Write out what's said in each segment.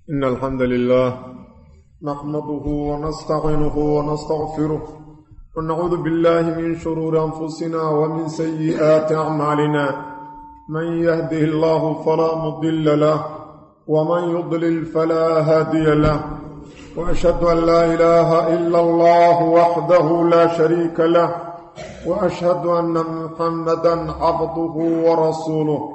إن الحمد لله نحمده ونستعينه ونستغفره ونعوذ بالله من شرور أنفسنا ومن سيئات أعمالنا من يهده الله فلا مضل له ومن يضلل فلا هادي له وأشهد أن لا إله إلا الله وحده لا شريك له وأشهد أن محمدا عبده ورسوله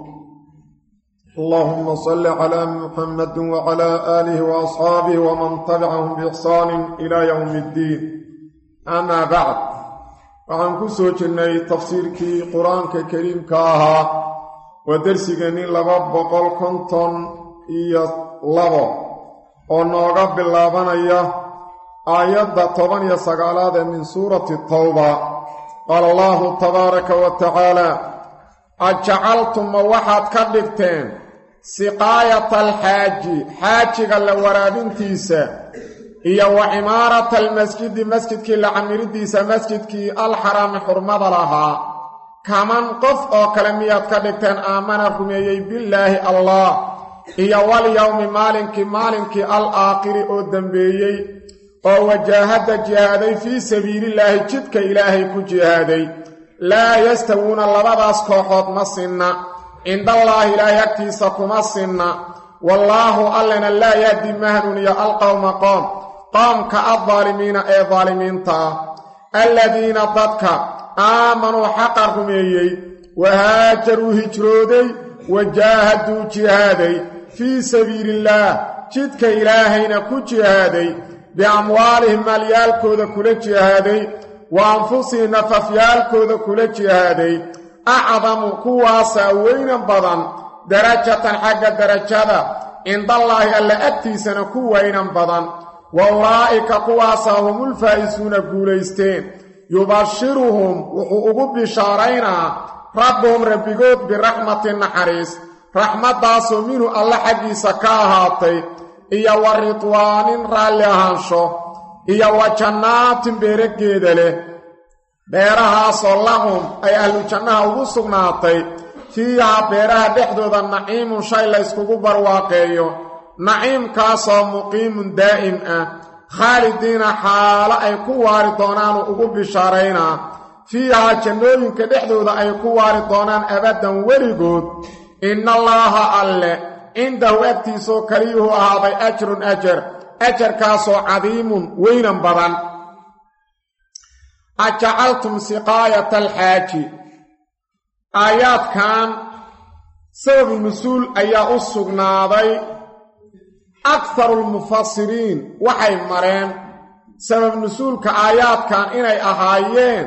اللهم صل على محمد وعلى آله وأصحابه ومن تبعهم بإحسان إلى يوم الدين أما بعد وعن كسوجني تفسيرك قرآنك الكريم كاها ودرسيني لبابقل كنتم إيا لبا ونوغب اللابانية آيات طبعا يساقالات من سورة التوبة قال الله تبارك وتعالى أجعلتم وحد كدبتين سقاية الحاج حاجك اللورابنتيسة إيا وعمارة المسجد مسجد كي لعميرديسة مسجد كي الحرام حرمض لها كمان قف أو كلميات كدبتين آمنكم بالله الله إيا واليوم مالك الآخر أو دنبيي أو وجاهد جهادي في سبيل الله جدك إلهي كجهادي لا يستوون اللبضاس كوحوط مصنع عند الله لا يكتيسكم مصنع والله ألنا لا يهدي مهن يا القوم قام كالظالمين أي ظالمين الذين ضدك آمنوا حقرهم وهاجروا هجرودي وجاهدوا جهادي في سبيل الله جدك إلهينا كجهادي بأموالهم مليالكوذا كل جهادي وأنفسهم نففيالكوذا كل جهادي أعظم كواسا وين بدن درجة حق درجة عند الله ألا أكتيسنا كوين بدن وأولئك كواسا هم الفائزون قوليستين يبشرهم وحقوق بشارينا ربهم ربقود برحمة النحريس رحمة داسو منه الله حقي سكاهاتي إيا ورطوان رالي هانشو إيا وجنات بيرقيد له بيرها صلهم أي أهل جنها وصغناتي فيها بيرها بحدود النعيم شاي ليسكو برواقيو نعيم كاسو مقيم دائم خالدين حال أي كوار دونان وقب بشارينا فيها جنوين كبحدود أي كوار دونان أبدا ورقود إن الله ألا عنده أبتيسو كريه هذا أجر كاسو عظيم وين بدن أجعلتم سقاية الحاج آيات كان سبب النزول أي السغناضي أكثر المفسرين وحي مرين سبب النزول كآيات كان إني أهايين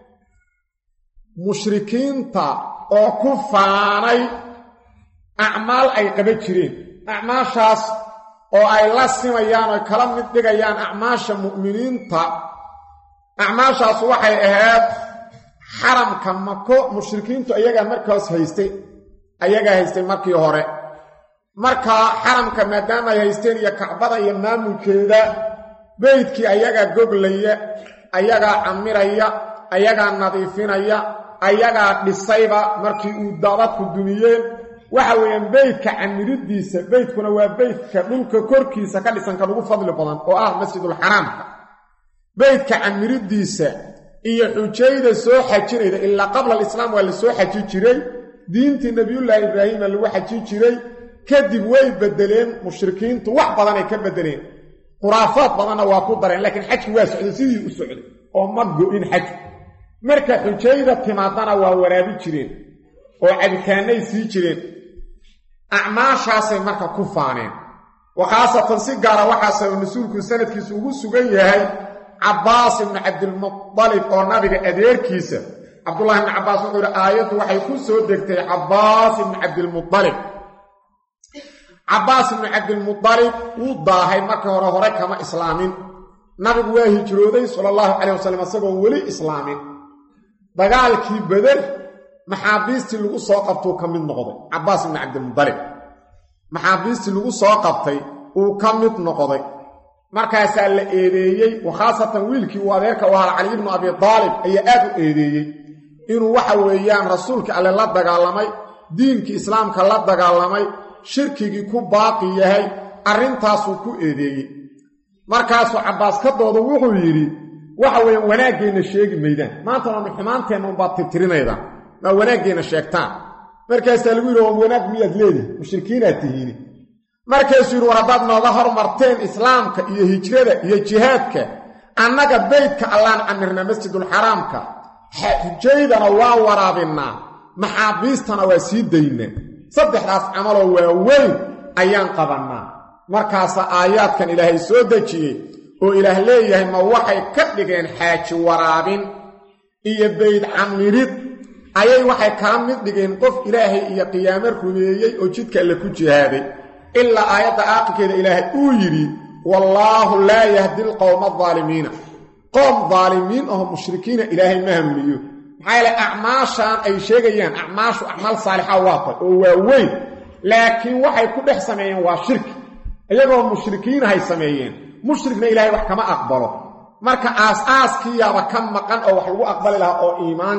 مشركين تا أو كفاني أعمال أي قبجرين أعمال شاس أو أي لسيميان وكلام ندقيان أعمال مؤمنين تا أعمال شاس وحي أهاد حرم كمكو مشركين تو أيها مركز هيستي مركي هوري مركا حرم كمدام هيستين يا كعبدا يمامو كيدا بيتكي أيها قبلية أيها عميرية أيها نظيفينية أيها للصيبة مركي udadadku duniyeen waxa weeyaan beedka camiriddiisa beedkuna waa beedka dhulka korkiisa ka dhisan ka ugu fadli badan oo ah masjidul haram beedka camiriddiisa iyo xujayda soo xajinayda illa qabla al-islam wala soo xaji jiray diintii nabiyullah ibraahim lagu xaji jiray kadib way bedeleen mushrikiintu wax badan ay ka bedeleen quraafaad badan waa ku dareen laakiin xajku waa socday sidii u socday oo ma go'in xaj marka xujayda timaadana waa waraabi jireen oo cabitaanay sii jireen acmaashaasay marka ku faaneen وخاصة سيجارة وحاسة ونسولك سنة كيس وغسوغن يهي عباس بن عبد المطلب أو نبي أدير كيسة عبد الله بن عباس وقال آيات وحيكون سودكتي عباس بن عبد المطلب عباس بن عبد المطلب وضاهي مكة ورهوري كما إسلامين نبي واهي جرودي صلى الله عليه وسلم سبب ولي إسلامين بقال كي بدر محابيستي لغو سوقفتو كمين نقضي عباس بن عبد المطلب محابيستي لغو سوقفتي وكمين نقضي markaasaa la eedeeyay وخاصة wiilkii uu adeerka u ahaa Ali ibn Abi Talib ayaa aad u eedeeyay inuu waxa weeyaan rasuulka Alle la dagaalamay diinka islaamka la dagaalamay shirkigii ku baaqi yahay arrintaasuu ku eedeeyey markaasuu cabbaas ka doodo wuxuu yidhi waxa weeyaan wanaaggeenna sheegi maydaan maanta waanu xumaanteenna unbaad tirtirinaydaan maa wanaaggeenna sheegtaan markaasaa lagu yidhi waa wanaag miyaad leedihi mushrikiinaad tihiini markaasuu yidhi war haddaad nooga hormarteen islaamka iyo hijrada iyo jihaadka annaga beydka allaan camirnaa masjidulxaraamka xujaydana waa waraabinnaa maxaabiistana waa sii daynaa saddexdaas camaloo waaweyn ayaan qabannaa markaasaa aayaadkan ilaahay soo dejiyey oo ilaah leeyahay ma waxay ka dhigeen xaaji waraabin iyo beyd camirid ayay waxay kala mid dhigeen qof ilaahay iyo qiyaamo rumeeyey oo jidka alle ku jihaaday ilaa aayadda aakhirkeeda ilaahay uu yidhi wallaahu laa yahdi alqowma aldaalimiina qoom daalimiin oo mushrikiina ilaahay ma hanuuniyo maxaa yeele acmaashaan ay sheegayaan acmaashu acmaal saalixa waatay oo waaweyn laakiin waxay ku dhex sameeyeen waa shirki iyagoo mushrikiinahay sameeyeen mushrikna ilaahay wax kama aqbalo marka aas-aaskiiyaaba ka maqan oo wax lagu aqbali lahaa oo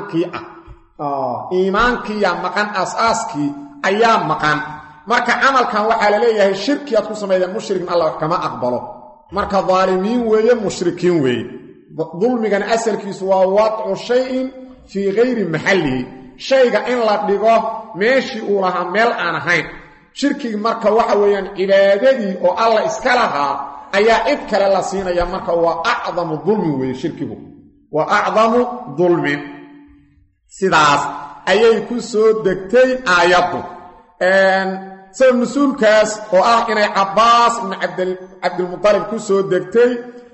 iimaankiiyaa maqan aas-aaskii ayaa maqan marka camalkan waxaa la leeyahay shirkiyaad ku samaydeen mushrikna alla wax kama aqbalo marka daalimiin weeye mushrikiin weeye dulmigan asalkiisu waa wadcu shayin fii gayri maxallihi shayga in la dhigo meeshii uu lahaa meel aan ahayn shirkigi marka waxa weeyaan cibaadadii oo alla iska lahaa ayaa cid kale la siinaya marka waa acdamu dulmin weeye shirkigu waa acdamu dulmin sidaas ayay ku soo degtay aayaddu sabab nusuulkaas oo ah inay cabbaas ibnu cabdilmutalib ku soo degtay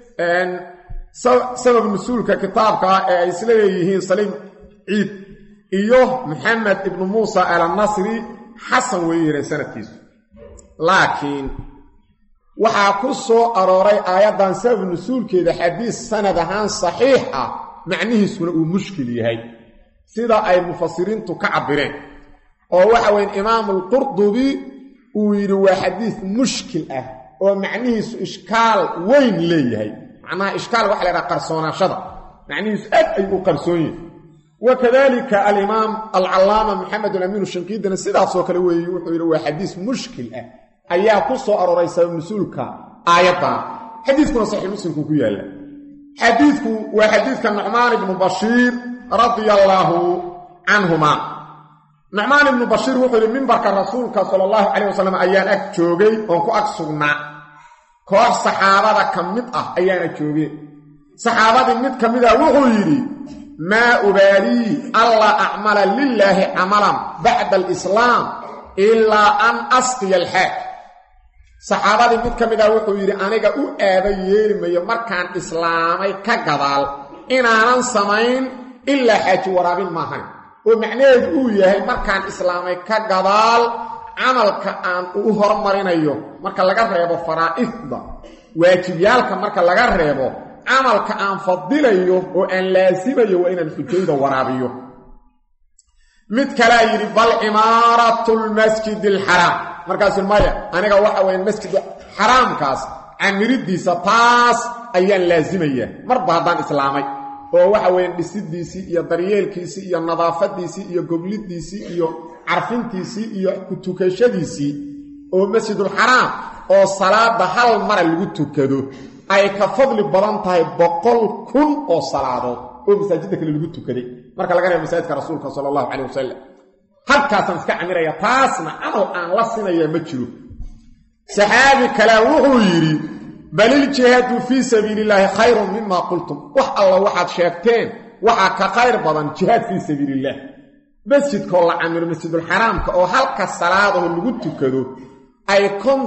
sabab nusuulka kitaabka ee ay isla leeyihiin saliim ciid iyo maxamed ibnu muusa al-nasri xasan way yireen sanadkiisu laakiin waxaa ku soo arooray aayaddan sabab nusuulkeeda xadiis sanad ahaan saxiix ah macnihiisuna uu mushkil yahay sida ay mufasiriintu ka cabireen oo waxa weyn imaamulqurdubi uu yidhi waa xadiis mushkil ah oo macnihiisu ishkaal weyn leeyahay macnaha ishkaal waxa la yidhaha qarsoonaashada macnihiisu aad ayuu u qarsoon yahay wakadalika alimaam alcallaama maxamed alamiin shanqiidina sidaasoo kale weeye wuxuu yidhi waa xadiis mushkil ah ayaa ku soo arooray sabab nusuulka aayaddan xadiiskuna saxiix muslimku ku yaalla xadiidku waa xadiidka nucmaan ibnu bashiir radia allaahu canhuma nucmaan ibnu bashiir wuxuu yidhi mimbarka rasuulka sala allahu calayh wasalam ayaan ag joogay oon ku ag sugnaa koox saxaabada ka mid ah ayaana joogeen saxaabadii mid ka mid ah wuxuu yidhi maa ubaalii allaa acmala lilaahi camalan bacda alislaam ilaa an asqiya alxaaj saxaabadii mid ka mid ah wuxuu yidhi aniga u aaba yeeli mayo markaan islaamay ka gadaal inaanan samayn ilaa xaaji waraabin maahan oo macnaheedu uu yahay markaan islaamay ka gadaal camalka aan u hormarinayo marka laga reebo faraa'ifda waajibyaalka marka laga reebo camalka aan fadilayo oo aan laasimayo waa inaan xujayda waraabiyo mid kalea yidhi bal cimaaratu lmasjidi alxaraam markaasuu maya aniga waxa weeye masjid xaraamkaas camiriddiisa taas ayaan laasimayaa marba haddaan islaamay oo waxa weeyaan dhisidiisii iyo daryeelkiisii iyo nadaafadiisii iyo goblidiisii iyo carfintiisii iyo ku tukashadiisii oo masjidulxaraam oo salaada hal mara lagu tukado ay ka fadli badan tahay 100,000 oo salaadood oo masaajidda kale lagu tukaday marka laga reebo masaajidka rasuulka sallallahu alayhi wasallam halkaasaan iska camiraya taasna amal aan la sinaya ma jiro saxaabi kale wuxuu yidhi balil jihaadu fii sabiilillaahi khayrun mima qultum wax alla waxaad sheegteen waxaa ka khayr badan jihaad fii sabiilillaah masjidkoo la camiro masjidulxaraamka oo halka salaadaho lagu tukado ay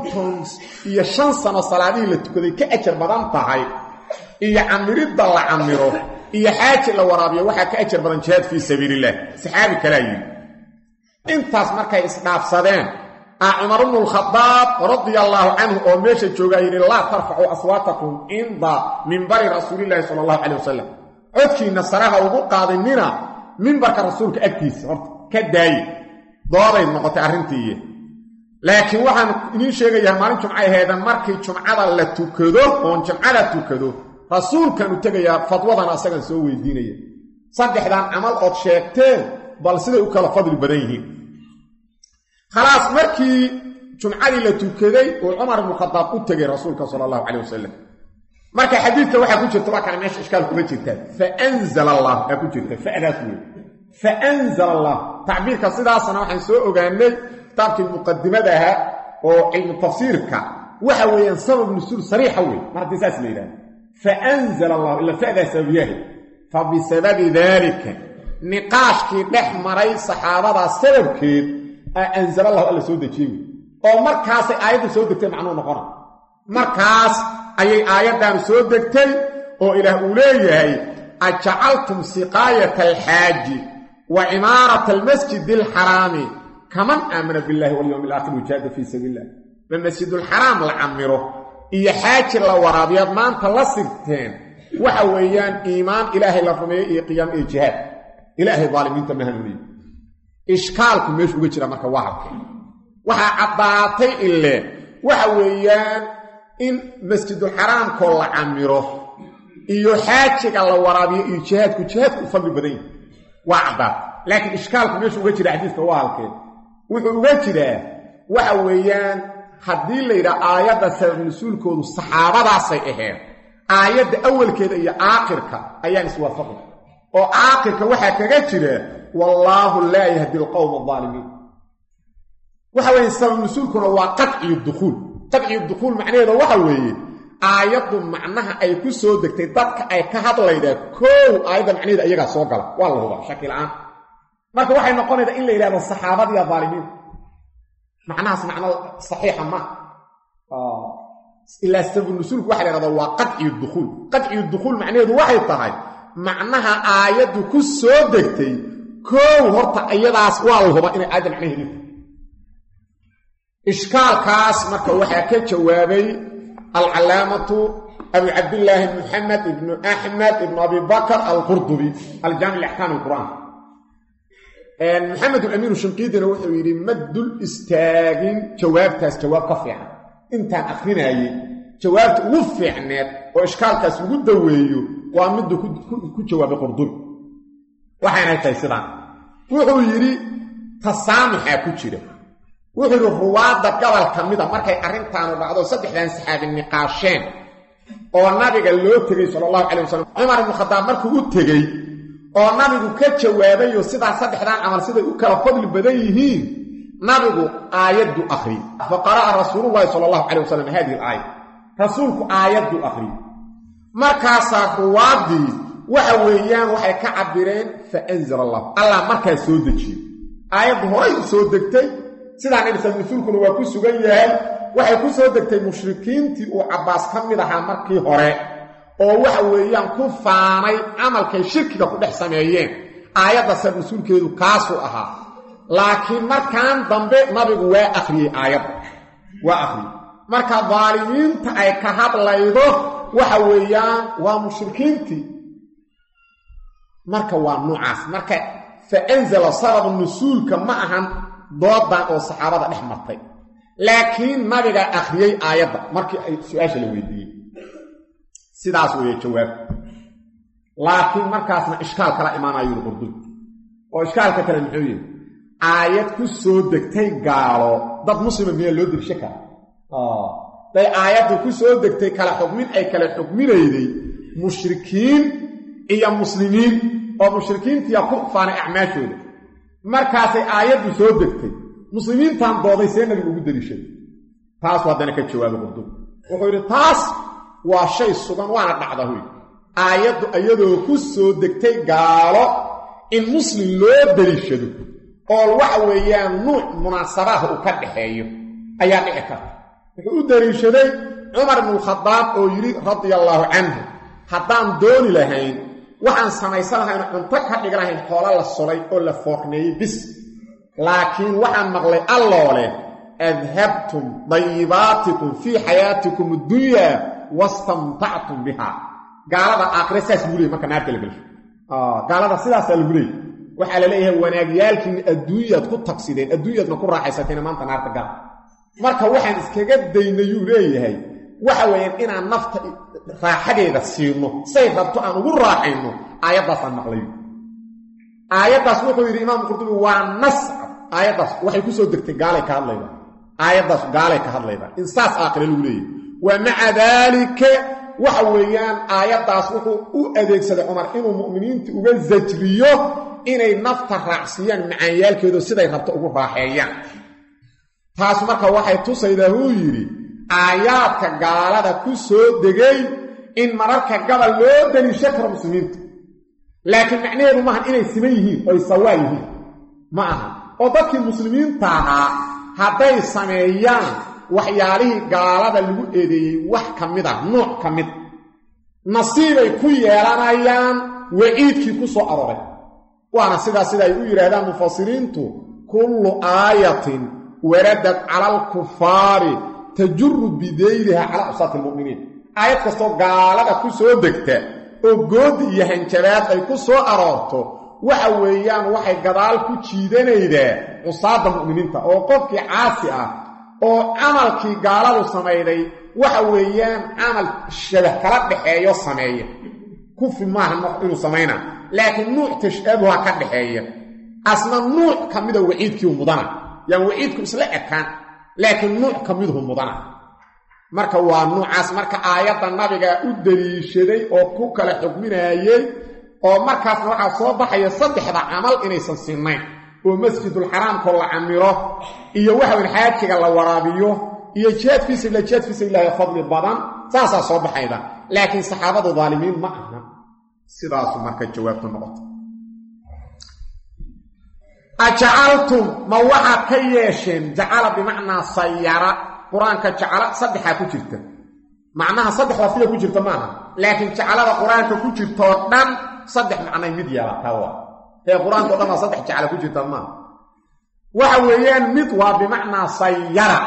55 sano salaadihii la tukaday ka ajar badan tahay iyo camiridda la camiro iyo xaaji la waraabiyo waxaa ka ajar badan jihaad fii sabiilillaah saxaabi kalaa yidhi intaas markay isdhaafsadeen cumar ibnu alkhadaab radia allaahu canhu oo meesha joogaa yidhi laa tarfacuu aswaatakum cinda mimbari rasuulillaahi sala allahu calayh wasalam codkiinna saraha ugu qaadinina mimbarka rasuulka agtiisa horta ka daaye dooday noqotay arrintiiiyo laakiin waxaan idiin sheegayaa maalin jumcay aheedan markii jumcada la tukado oon jumcada tukado rasuulkan u tegayaa fadwadana asagan soo weydiinaya saddexdan camal ood sheegteen bal siday u kala fadli badan yihiin khalaas markii jumcadii la tukaday oo Umar ibn Khattab u tagay rasuulka sallallahu alayhi wasallam marka xadiidka waxa ku jirta waa meesha iskaal kuma jirta fa anzala Allah ku jirta fa anzala Allah ta'biirka sidaasna waxaan soo ogaanay taabkii muqaddimadaha oo ilmu tafsiirka waxa weeyaan sabab nusul sariixa weey markii saas leeyahay fa anzala Allah illa fa'da sabiyahi fa bi sababi dhalika niqaashkii dhex maray saxaabada sababkeed anzala Allah alla soo dejiyay oo markaas ay aayadu soo degtay macno noqon markaas ayay aayadan soo degtay oo ilaah uu leeyahay aj'altum siqayata al-haaji wa imarata al-masjid al-harami kaman amana billahi wal yawmil akhir wajada fi sabilillah min masjid al-haram la'amiro iyo haaji la waraabiyad maanta la sigteen waxa weeyaan iimaan ilaahay la rumeeyay iyo qiyaam iyo jihaad ilaahay zaalimiinta mahanuni ishkaalku meesh uga jira marka waxa caddaatay ilaa waxa weeyaan in masjidul haram ko la amiro iyo haajiga la waraabiyo iyo jihaadku fadli badan waa caddaat laakiin ishkaalku meesh uga jira xadiiska waa halkeen wuxuu uga jiraa waxa weeyaan haddii la yiraahdo aayada sabab nusulkoodu saxaabadaasay ahayd aayada awalkeeda iyo aakhirka ayaan iswaafaqay oo aakhirka waxa kaga jira wallahu la yahdi alqawm adh-dhalimin waxa weeye sabab nusulkuna waa qat'i dukhul macnaheedu waxa weeye aayadu macnaha ay ku soo degtay dadka ay ka hadlayda koow aayada macnaheedu ayaga soo gala waa la huba shakil aan marka waxay noqonaysaa in la yiraahdo saxaabada dhalimin macnahaas macna saxiixa ma illa sabab nusulku waxa la yiraahdo waa qat'i dukhul macnaheedu waxay tahay macnaha aayadu ku soo degtay koow horta ayadaas waa la huba inay aayada macnaheedu ishkaalkaas marka waxa ka jawaabay al-allamatu Abu Abdullah Muhammad ibn Ahmad ibn Abi Bakr al-Qurtubi al-Jami' al-Ahkam al-Quran Muhammad al-Amin al-Shinqidina wuxuu yiri madul istaagin jawaabtaas jawaab ka fiican intaan akhrinayay jawaabta ugu fiicneed oo ishkaalkaas ugu daweeyo waa mid ku jawaabay Qurtubi waxaana tahay sidaan wuxuu yiri tasaamaxa ku jira wuxuu ruwaada gobol kamida markay arintaan dhacdo saddexdan saxaabi niqaasheen oo nabiga loo tagay sallallahu alayhi wasallam Umar ibn Khattab markuu u tagay oo nabigu ka jawaabay sida saddexdan amal sida u kala fadli badan yihiin nabigu aayadu akhri fa qara'a rasuulullah sallallahu alayhi wasallam hadhihi al-aayah rasuulku aayadu akhri markaas ruwaadii waxa weeyaan waxay ka cabireen fa anzala Allah markaa soo dejiyo aayadu horay soo degtay sida nabi sallallahu waa ku sugan yahay waxay ku soo degtay mushrikiintii oo Abbas kamid ahaa markii hore oo waxa weeyaan ku faanay amalkay shirkiga ku dhex sameeyeen aayada sabab nusulkeedu kaasu ahaa laakiin markaan dambe nabigu waa akhriyay aayada marka dhaalimiinta ay ka hadlaydo waxa weeyaan waa mushrikiintii marka waa nuucaas marka fa anzala sabab nusulka ma ahan doodan oo saxaabada dhex martay laakiin nabiga akhriyay aayada markii ay su'aasha la weydiiyay sidaas weeye jawaab laakiin markaasna ishkaal kala imaanayo Qurtubi oo ishkaalka kale muxuu yahay aayad ku soo degtay gaalo dad muslimiin loo dirshay ka day aayad ku soo degtay kala xukmin ay kala xukminayday mushrikiin iyo muslimiin oo mushrikiintii ku faanay acmaashooda markaasay aayadu soo degtay muslimiintan dooday see nabiga ugu dalishay taas wadana ka jawaabo Qurtubi wuxuu yiri taas waa shay sugan waana dhacdahay aayadu ayadoo ku soo degtay gaalo in muslim loo dalishado oo waxa weeyaan nuuc munaasabaha uu ka dhaxeeyo ayaa dhici karta wuxuu u dalishaday Umar ibn Khattab oo yiri radiyallahu anhu haddaan dooni lahayn waxaan samaysanahay cunto ka dhiganahay xoolo la solay oo la foorneeyay bis laakiin waxaan maqlay alloole adhabtum dayyibatikum fi hayatikum ad-dunya wastamta'tum biha gaalada aakhiradaas gulay marka naarta la gasho gaalada sidaas la gulay waxa la leeyahay wanaagyaalkiin adduunyada ku tagsideen adduunyada ku raaxaysateen maanta naarta gal marka waxaan iskaga daynayuu leeyahay waxa weeyaan inaan nafta raaxadeeda siino say rabto aan ugu raaxayno aayadaas aan maqlayo aayadaas wuxuu yiri imaam Qurtubi waa nas aayadaas waxay ku soo degtay gaalay ka hadlayda aayaddaas gaalay ka hadlayda in saas aakhire lagu leeyahy wa maca daalika waxa weeyaan aayaddaas wuxuu u adeegsaday cumar inuu mu'miniinta uga zajriyo inay nafta raacsiiyaan macaanyaalkeedu siday rabto ugu raaxeeyaan taas marka waxay tusaydaa huu yidhi aayaadka gaalada ku soo degay in mararka gabal loo daliisho karo muslimiinta laakiin macnaheedu maahan inay siman yihiin oy sawaa yihiin ma aha oo dadkii muslimiinta ahaa hadday sameeyaan waxyaalihii gaalada lagu eedeeyey wax ka mid ah nooc ka mid nasiibay ku yeelanayaan waciidkii ku soo arooray waana sidaa sida ay u yidhaahdaan mufasiriintu kullu aayatin waradat cala alkufaari tajuru bidayliha calaa usaati almu'miniin aayad kastoo gaalada ku soo degta oo goodi iyo hanjabaad ay ku soo aroorto waxa weeyaan waxay gadaal ku jiidanaydaa cusaada mu'miniinta oo qofkii caasi ah oo camalkii gaaladu samayday waxa weeyaan camal shabah kala dhaxeeyo sameeya kufi maaha inuu samaynaa laakiin nuuc tashaabuha ka dhaxeeya asna nuuc ka mida waciidkii mudana yaan waciidku isla ekaan laakiin nuuc ka miduhu mudana marka waa nuucaas marka aayadda nabiga u daliishaday oo ku kala xukminaayey oo markaasna waxaa soo baxaya saddexda camal inaysan sinnayn oo masjidul xaraamkoo la camiro iyo waxa weyn xaajiga la waraabiyo iyo jihaad fii sabiilillahi ilaahay fadli badan saasaa soo baxayda laakiin saxaabadu daalimiin ma aha sidaasu marka jawaabtu noqoto ajacaltum ma waxaad ka yeesheen jacala bimacnaa sayara qur-aanka jacala saddexaa ku jirta macnaha saddexdaa sida ku jirta maaha laakiin jacalada qur-aanka ku jirtoo dhan saddex macnay mid yeelataa waa ee qur-aanka o dhan waa saddex jacala ku jirta maaha waxa weeyaan mid waa bimacnaa sayara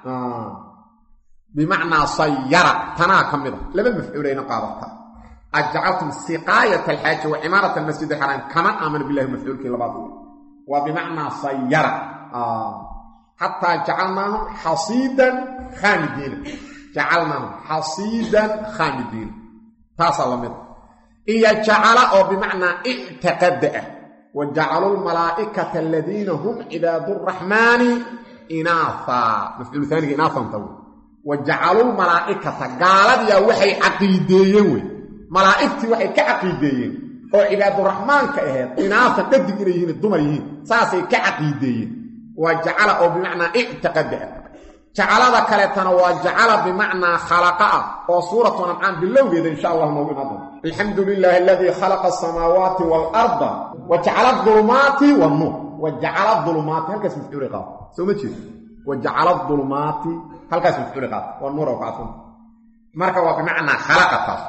bimacnaa sayara tanaa ka mid a laba mafcuulayna qaadataa ajacaltum siqaayat alxaaji wa cimaarat almasjid alxaraam kaman aamana billahi mafcuulkii labaad waa bimacnaa sayara xataa jacalnaahum xasiidan khaamidiina jacalnaahum xasiidan khaamidiina taasaa la mid iyo jacala oo bimacnaa ictiqada ah wa jacaluu lmalaa'ikata aladiina hum cibaadu raxmaani inaahaa mafcuul aaniga inaahanta wey wa jacaluu lmalaa'ikata gaaladiyaa waxay caqiideeyeen wey malaa'igtii waxay ka caqiideeyeen oo cibaaduraxmaanka ahayd inaaha dhadig inay yihiin dumar yihiin saasay ka caqiideeyeen waa jacala oo bimacnaa ictiqada ah jacalada kaleetana waa jacala bimacnaa khalaqa ah oo suuratu ancaam bilowgeeda insha allah noogu imaadon alxamdu lilaahi aladii khalaqa asamaawaati waalarda wa jacala adulumaati wannuur wa jacala adulumaati halkaas mafcuuli qaado soo ma jeedo wa jacala adulumaati halkaas mafcuuli qaado waa nuur oo kacsan marka waa bimacnaa khalaqa taas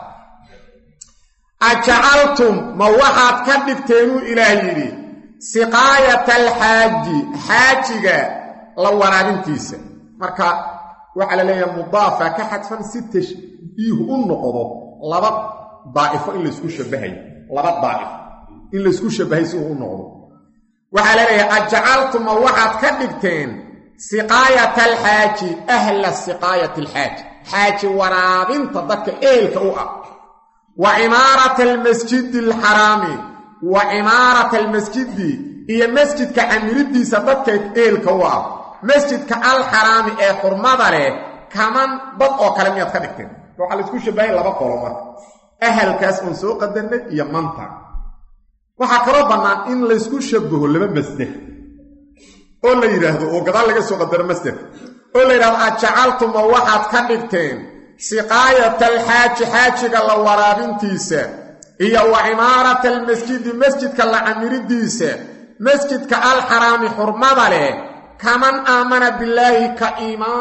ajacaltum ma waxaad ka dhigteenuu ilaah yidhi siqaayata alxaaji xaajiga la waraabintiisa marka waxaa la leeyahay mudaafa ka xadfan si tashbiihu u noqdo laba daa'ifo in laysku shabahay laba daa'if in laysku shabahay si uu u noqdo waxaa la leeyahay ajacaltum ma waxaad ka dhigteen siqaayata alxaaji ahla siqaayati alxaaji xaaji waraabinta dadka eelka u ah wa cimaarata almasjidi alxaraami wa cimaarata almasjidi iyo masjidka camiridiisa dadka eelka u ah masjidka alxaraami ee xurmada leh kaman dad oo kale miyaad ka dhigteen waxaa la isku shabahay laba qolo marka ahalkaas oon soo qadarnay iyo manta waxaa kaloo bannaan in laysku shabaho laba masder oo la yidhaahdo oo gadaal laga soo qadaro masderka oo la yidhahdo ajacaltuma waxaad ka dhigteen siqaayata alxaaji xaajiga la waraabintiisa iyo wa cimaarata almasjidi masjidka la camiridiisa masjidka alxaraami xurmada leh kaman aamana billaahi ka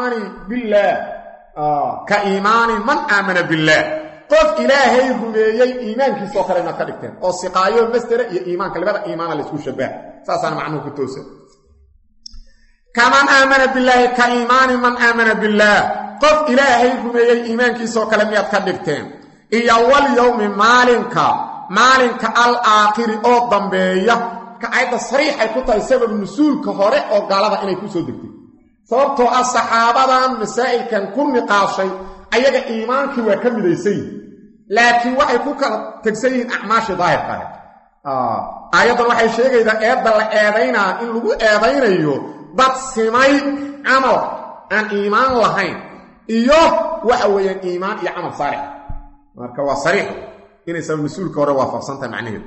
iimaani man aamana billaah qof ilaahay rumeeyey iimaankiisoo kale inaad ka dhigteen oo siqaayo masdera iyo iimaanka labada iimaana laysku shabaha saasaana macnuhu ku toosa kaman aamana billaahi ka iimaani man aamana billaah qof ilaahay rumeeyey iimaankiisoo kale miyaad ka dhigteen iyo walyowmi maalinka alaakhiri oo dambeeya ka ayadda sariixay ku tahay sabab nusuulka hore oo gaalada inay ku soo degtay sababtoo ah saxaabadan masaa'ilkan ku niqaashay ayaga iimaankii waa ka midaysan yihin laakiin waxay ku kala tegsan yihiin acmaashii daahirka ahayd aayaddan waxay sheegaydaa eedda la eedaynaa in lagu eedaynayo dad simay camal aan iimaan lahayn iyo waxa weeyaan iimaan iyo camal saalix marka waa sariix inay sabab masuulka hore waafaqsantahay macnaheedu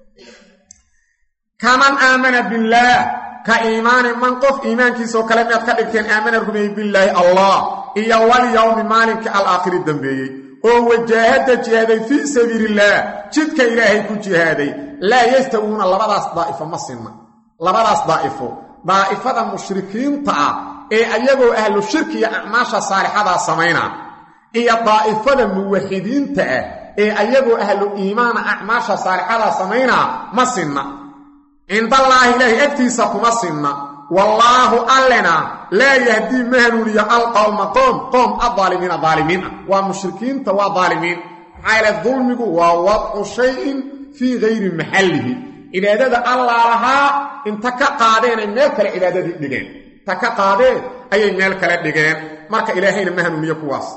kaman aamana billah ka iimaan man qof iimaankiisa kale mid ka dhigteen aamana rumeey billahi allah iyo wal yawmi maalinka al-aakhir dambeeyay oo wajahada jihaday fi sabilillah jidka ilaahay ku jihaaday la yastawuna labadaas daa'ifo masina labadaas daa'ifada mushrikiinta ee ayagoo ahlu shirki iyo acmaasha saalixada sameeyna iyo daa'ifada muwahhidiinta ee ayagoo ahlu iimaan acmaasha saalixada sameeyna masina inda allah ilaahi agtiisa kuma sinna wallahu allana la yahdi mahanuliya alqawma qawm adh-dhalimin dhalimin wa mushrikiinta wa dhalimin hayla dhulmigu wa wad'u shay'in fi ghayri mahallihi ilaadada allah laha inta ka qaadeen meel kale ilaadadii dhigeen ta ka qaadeen ayay meel kale dhigeen marka ilaahayna mahanuliya kuwaas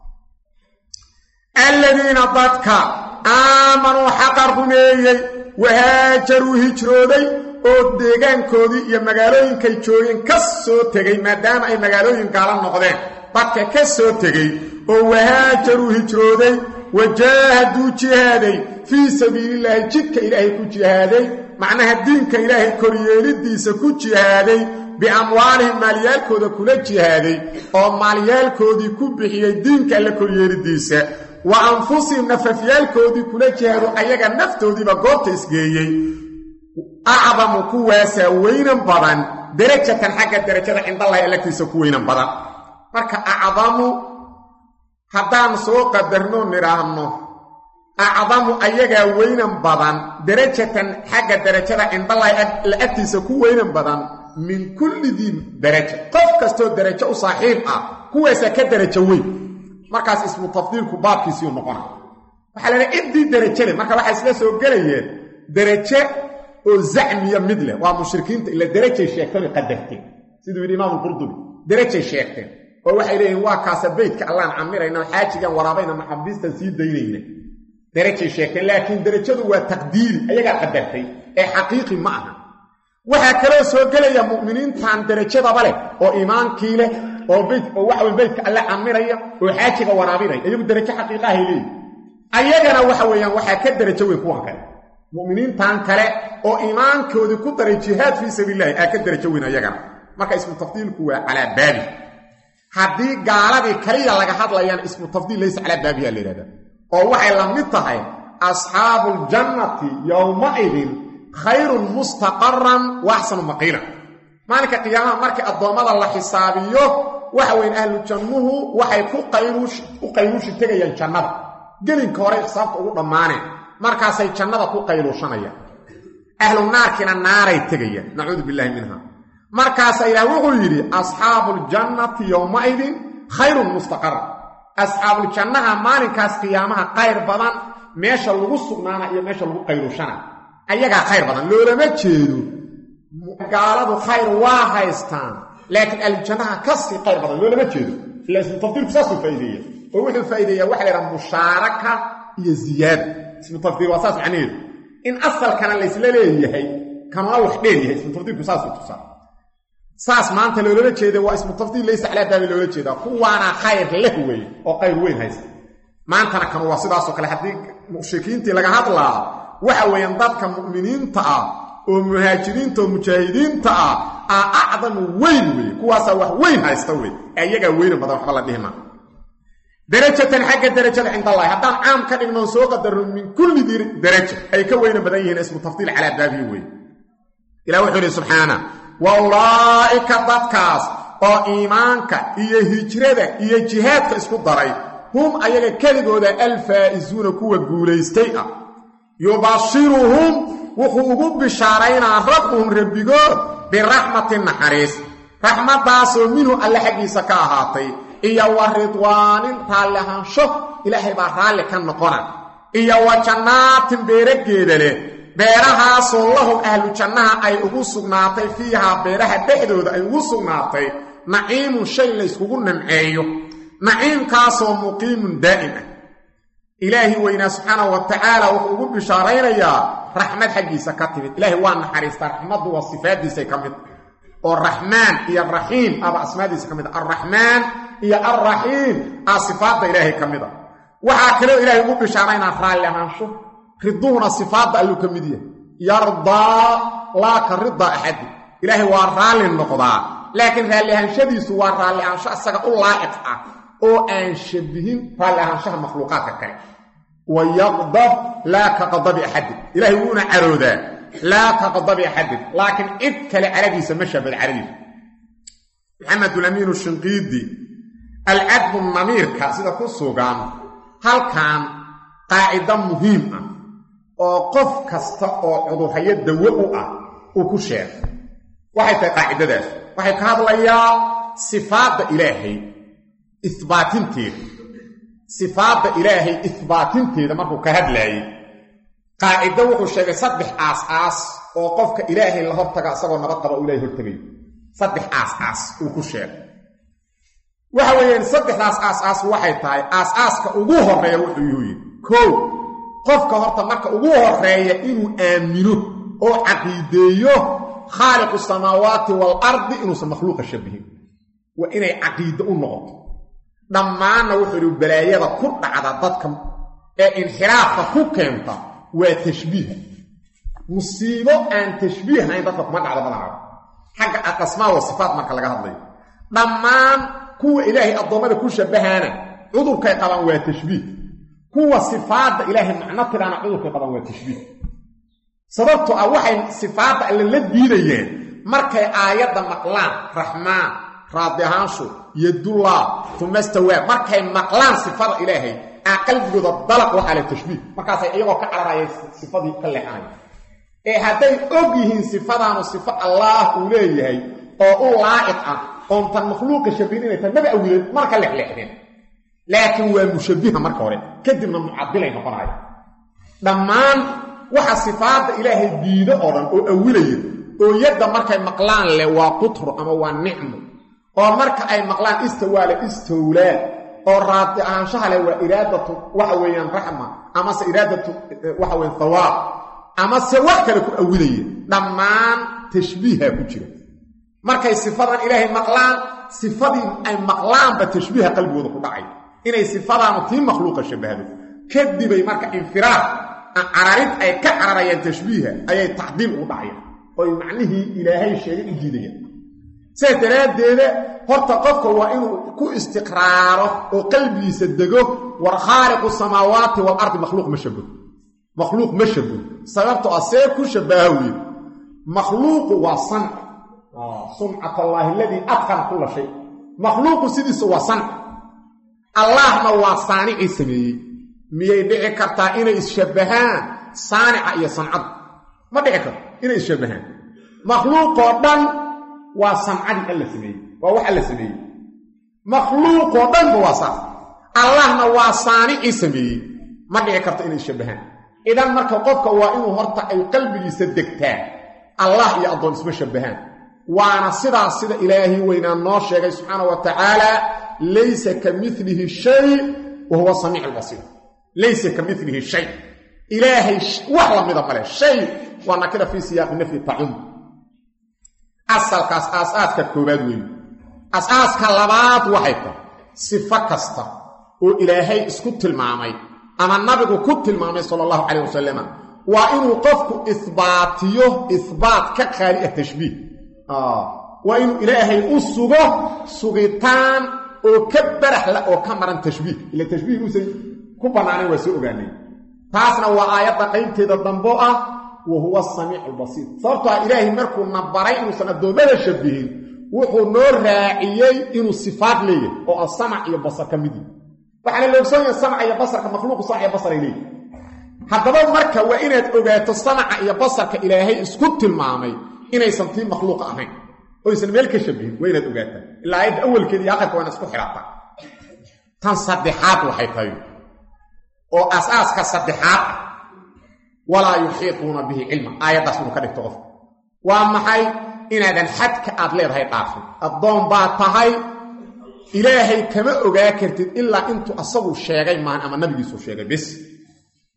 alladina dadka aamanu haqarbumeeyay وهاجروا هجرودي oo deegaankoodii iyo magaalooyinkay joogeen ka soo tagay maadaama ay magaalooyin gaala noqdeen dadka ka soo tagay oo wahaajaru hijrooday wajahadu jihaaday fi sabilillah jidka ilaahay ku jihaaday macnaha diinka ilaahay koryeelidiisa ku jihaaday bi amwaalihim maaliyaalkooda kula jihaaday oo maaliyaalkoodii ku bixiyay diinka la koryeelidiisa wa anfusihim nafafyaalkoodii kula jihaado ayaga naftoodiiba goobta isgeeyey acdamu kuwaasa weynan badan darajatan xagga darajada cinda allahi alagtiisa ku weynan badan marka acdamu haddaan soo qadarno nidhaahno acdamu ayagaa weynan badan darajatan xagga darajada cinda allahi alagtiisa ku weynan badan min kulli dii daraja qof kastoo darajo u saaxiib kuwaasa ka darajo weyn markaas ismu tafdiilku baabkiisii noqona waxa la leeyahay idii darajo leh marka waxa isla soo galayeen darajo oo zacmiya mid leh waa mushrikiinta ila darajo sheegtay qadartay sidoo imaam qurdubi darajo sheegtay oo waxay leeyihiin waa kaasa beedka allah amirayna xaajigan waraabayna maxabista sii daynayna darajo sheegtay laakiin darajadu waa taqdiir ayaga qadartay ee xaqiiqi ma aha waxa kale soo galaya muuminiintan darajada bale oo iimaankii leh oo waxa beedka allah amiraya oo xaajiga waraabinay ayagu darajo xaqiiqa ah leeyahay ayagana waxa weeyaan waxa ka darajo weyn kuwan kale muuminiintan kale oo iimaankoodu ku daray jihad fi sabilillah ka darajo weyn ayagana marka ismu tafdiilku waa ala baabi hadii gaaladii kaliya laga hadlayaan ismu tafdiil laysa ala baabi leeyahay oo waxay la mid tahay ashaabul jannati yawma idin khayrun mustaqarran wa ahsanu maqila maalinka qiyaamaha markii adoomada la xisaabiyo waxa weyn ahlu jannuhu waxay ku qayruush tagayaan jannada gelinka hore xisaabta ugu dhamaaneen markaasay jannada ku qayluushanayaan ahlu naarkina naaray tagayaan nacuudu billahi minha markaasay ilaahay wuxuu yiri ashaabul jannati yawma idin khayrun mustaqarran ashaabul jannaha maalinkaas qiyaamaha qayr badan meesha lagu sugnaana iyo meesha lagu qayluushana ayaga khayr badan loolama jeedo gaaladu khayr waa haystaan laakiin al-jannaha kasi khayr badan loolama jeedo laakiin tafdiil saasu faa'iideeyo oo wuxuu faa'iideeyaa waxa la yiraahdo musharaka iyo ziyaada ismu tafdiil waa saas macnaheedu in asalkana la isla leeyahay kama wax dheeryahay ismu tafdiilku saasu tusaa saas maanta loolama jeedo waa ismu tafdiil laysa ala baabi loola jeeda kuwaana khayr leh way oo khayr weyn haysta maantana kan waa sidaas oo kale hadii mushrikiintii laga hadlaa waxa weeyaan dadka muuminiinta oo muhaajiriinta oo mujaahidiinta acdam weyn way kuwaas wax weyn haysta way ayaga weyn badan wax la dhihma darajatan xagga darajada inda allah haddaan caam ka dhigno soo qadarno min kulli daraja ay ka weyn badan yihiin ismu tafdiil ala baabi way ilaahu wuxuu subhana wa ulaika dadkaas oo iimaanka iyo hijrada iyo jihaadka isku daray hum ayaga kaligooda alfaa'izuna kuwa guuleystay yubashiruhum wuxuu bishaarayna rabbuhum rabbigood birahmatin naharis rahmadaasoo minhu alla xaqiisa ka ahaatay iyo waridwaanin taalahansho ilaahay baa raali ka noqona iyo wa jannaatin beerageeda leh beerahaasoo lahum ahlu jannaha ay ugu sugnaatay fiiha beeraha dhexdooda ay ugu sugnaatay naciimun shay la iskugu namceeyo naciimkaasoo muqiimun daa'im ilaahi weyna subhanahu wa ta'ala wuxuu bishaaraynayaa rahmad xaqiisa ka timid ilaahi waa naxariista rahmadu waa sifaadiisa ka mid الرحمن يا الرحيم أبا أسماء دي كمدة الرحمن يا الرحيم صفات إلهي كمدة وعاكلوا إلهي مبشارين أفرال لهانشو ردونا صفات اللي كمدية يرضى لا كرضى أحد إلهي وارال النقضاء لكن هاللي هنشدي سوى رال لهانشو أساق الله إقعى أو أنشبهن رال لهانشو مخلوقات كريم ويغضب لا كغضب أحد إلهي يقول عرودا لا كغضب أحد لكن إبكال عربي سمشى بالعربي محمد الأمين الشنقيطي العدل النمير كاسدة كسوغان هل كان قاعدة مهمة وقف كستا عضوحية دوء وكشير وحي قاعدة داش وحي كهذا ليا صفات إلهي إثباتين تير صفات إلهي إثباتين تير مركو كهد لاي قاعدة وحشيك صدح آس وقفك إلهي اللي هبتك أصغر نبطب إلهي هرتبي صدح آس وكشير وحوين صدح آس وحي تاي آس كأقوه الرأي وحيوي كو قفك هرتا مركا أقوه الرأي إنو آمنه أو عقيديه خالق السماوات والأرض إنو سمخلوق الشبهين وإني عقيدة النغط دمانا وحيرو بلايا كرد عددتكم انحراف كوكيمتا وتشبيه مصيبه ان تشبيه عند ضدك ما على بلعب حق الاسماء والصفات ما كلا هادلي ضمان كو الهي الضمير كو شبهانا عذر كاي قبان وتشبيه كو صفات الهي معنى ترانا عذر كاي قبان وتشبيه سببته اوحي صفات اللي لديدين markay aayada maqlaan rahmaan raadihaanshu yadullah thumma istawa markay maqlaan sifada ilaahay aqalbigooda dalaq waxa la tashbiih markaas ay iyagoo ka cararayay sifadii ka leexanay hadday og yihiin sifadaanu sifa Allah uu leeyahay oo u laa'iq ah oo tan makhluuqa shabiinina tan nabi awilad marka leexleexdeen laakiin waa mushabbiha marka hore kadibna mu'addilay noqonay dhamaan waxa sifaada ilaahay diido oo dhan oo awilaya oo yadda markay maqlaan le waa qutr ama waa nicmo oo marka ay maqlaan istawala istawlaa oo raadi ahaanshaha le waa iraadatu waxa weeyaan raxma ama se iraadatu waxa weeyaan thawaab ama se wax kale ku awilaya dhamaan tashbiiha ku jira markay sifadan ilaahay maqlaan sifadii ay maqlaan ba tashbiiha qalbigooda ku dhacay inay sifadan tii makhluuqa shabahado kadibay marka infiraad cararid ay ka cararayaan tashbiiha ayay tacdiil u dhacayaan oo macnihii ilaahay sheegay u diidayaan saytaradeeda horta qofka waa inuu ku istiqraaro oo qalbigiisa dego war khaaliqu samaawaati wal ardi makhluuq mashabah sababtu asee ku shabahawi makhluuq waa san sun'at allah alladhi atqana kull shay makhluuq sidiisa waa san allahna waa saanici sameeyay miyay dhici kartaa inay ishabahaan saanica iyo sancad ma dhici karto inay ishabahaan makhluuq oo dhan waa sancadi alla sameeyay waa wax alla sameeyay makhluuq oo dhan waa saas allahna waa saanici sameeyay ma dhici karto inay ishabahaan idan marka qofka waa inuu horta ay qalbigiisa degtaa allah iyo adoon isma shabahaan waana sidaas sida ilaahi weynaa noo sheegay subxaanahu wa tacaala laysa kamithlihi shay wa huwa samiicul basiir laysa kamithlihi shay ilaahi wax la mid ah shay wa nakira fi siyaq nafyi ta'um asalkaas aasaaska koobaad weyn aasaaska labaad waxay tahay sifa kasta oo ilaahay isku tilmaamay ama nabigu ku tilmaamay sallallahu alayhi wasallam waa inuu qofku isbaatiyo isbaat ka qaali ah tashbiih waa inuu ilaahay u sugo sugitaan oo ka barax la oo ka maran tashbiih ila tashbiih uu say ku banaanay waa soo ogaanay taasna waa aayada qaybteeda dambo ah wa huwa as-sami'ul basir sababta ilaahay markuu nabaray inuu sanadoobada shabihin wuxuu noo raaciyay inuu sifaat leeyahay oo as-sam' iyo basar kamid waxana loo soo yahay sam'a iyo basarka makhluuq sam'a iyo basar ilaahay haddaba marka waa inaad ogaato sam'a iyo basarka ilaahay isku tilmaamay inaysan tii makhluuq ahayn oo isan meel ka shabihin waa inaad ogaataa ilaa ayad awalkeedii aakhirka waa isku xirataa tan saddexaad waxay tahay oo asaaska saddexaad wala yuhiituna bihi ilma ayadaas uu ka dhigto qof waa maxay inaadan xadka aad leedahay dhaafin adoon baa tahay ilaahay kama ogaa kartid ilaa intuu asagu sheegay maan ama nabigiisu sheegay bis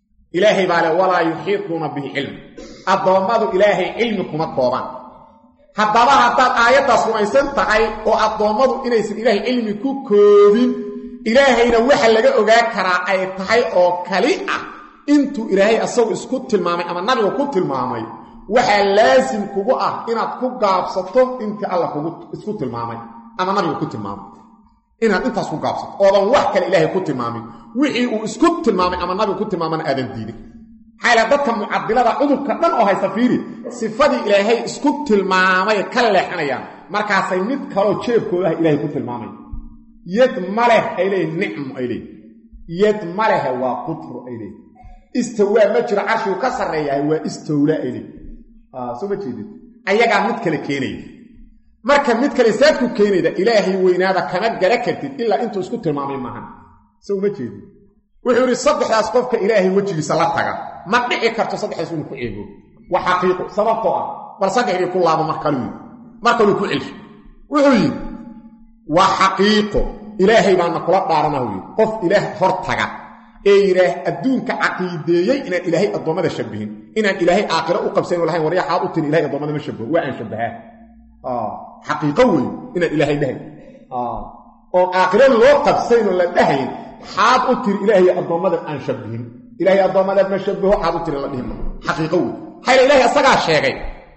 ilaahay baa wala yuhiituna bihi ilma adoomadu ilaahay ilmi kuma kooban haddaba haddaad aayaddaas rumaysan tahay oo addoommadu inaysan ilaahay cilmi ku koobin ilaahayna waxa laga ogaa karaa ay tahay oo kali ah intuu ilaahay asagu isku tilmaamay ama nabiga ku tilmaamay waxaa laasim kugu ah inaad ku gaabsato intii alla kugu isku tilmaamay ama nabiga ku tilmaamay inaad intaas ku gaabsato oodan wax kale ilaahay ku tilmaamin wixii uu isku tilmaamay ama nabiga ku tilmaamana aadan diidin xayla dadka mucadilada cudurka dhan oo haysta fiiri sifadii ilaahay isku tilmaamay ka leexanayaan markaasay mid kaloo jeebkooda ilaahay ku tilmaamay yad maleh ilay nicmo ilay yad maleh waa qudru ilay istawa ma jiro carshigu ka sareeyaa waa istawla ilay soo ma jeedid ayaga mid kale keenay marka mid kale saadku keenayda ilaahay weynaada kama gala kartid ilaa intuu isku tilmaamay maaha soo ma jeedid wuxuu yiri saddexdaas qofka ilaahay wajigiisa la taga ma dhici karto saddexdaas inuu ku eego wa xaqiiqo sababtoo ah bal saddexdii ku laabo markale ku cilf wuxuu yiri wa xaqiiqo ilaahay baan kula dhaaranahay qof ilaah hor taga ee ilaah adduunka caqiideeyay inaan ilaahay adoomada shabihin inaan ilaahay aakhira u qabsan walahay wariyaha u tin ilaahay adoomada ma shabaho waa aan shabaha xaqiiqo weyn inaan ilaahay dhahay oo aakhira loo qabsan la dhahayn xaad u tir ilaahay adoomada aan shabihin ilaahay adoomada ma shabaho xaad u tir la dhihin xaqiiqo weyn hayla ilaahay asaga sheegay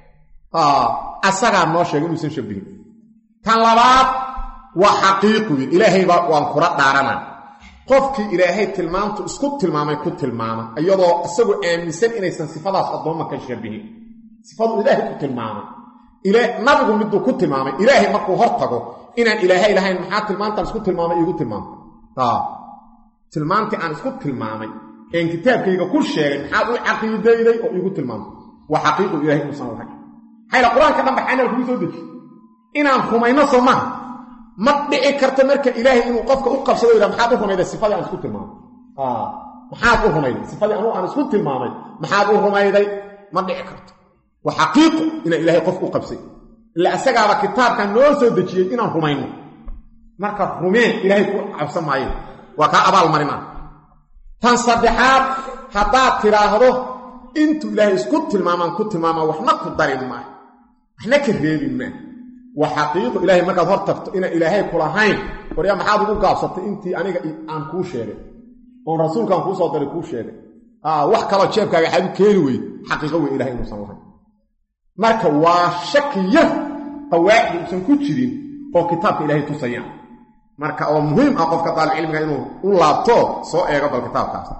asaga noo sheegay inuu san shabihin tan labaad wa xaqiiqo ilaahay baa waan kula dhaarana qofkii ilaahay tilmaantu isku tilmaamay ku tilmaama iyadoo isagu aaminsan inaysan sifadaas adooma ka shabihin sifadu ilaahay ku tilmaamay nabigu miduu ku tilmaamay ilaahay markuu hor tago inaan ilaahay lahayn maxaa tilmaantan isku tilmaamay igu tilmaamay tilmaantii aan isku tilmaamay een kitaabkayga ku sheegay maxaa u caqiidayday oo igu tilmaamay wa xaqiiqo ilaahay inuu san lahayn hayla quraanka dhanba xanal kugu soo deji inaan rumayno somaa ma dhici karto marka ilaahay inuu qofka u qabsado ila maxaad u rumayday sifadii aan isku tilmaamay maxaad u rumayday sifadii aan isku tilmaamay maxaad u rumayday ma dhici karto wa xaqiiqo in ilaahay qof u qabsay la asagaaba kitaabka noo soo dejiyay inaan rumayno marka rumeen ilaahay ku qabsan maayo waa ka abaal marina tan saddexaad haddaad tiraahdo intuu ilaahay isku tilmaamaan ku tilmaamaa waxna ku darin maa waxna ka reebin maa wa xaqiiqo ilaahay markaad hor tagto inaan ilaahay kulahayn wariya maxaad ugu gaabsatay intii aniga aan kuu sheegay oon rasuulkaan kuu soo daray kuu sheegay wax kaloo jeebkaaga xadu keeni wey xaqiiqo wey ilahay inuusan lahayn marka waa shakiya qawaacid uusan ku jirin oo kitaabka ilaahay tusayaan marka oo muhiim ah qofka daalib cilmiga inuu u laabto soo eego bal kitaabkaas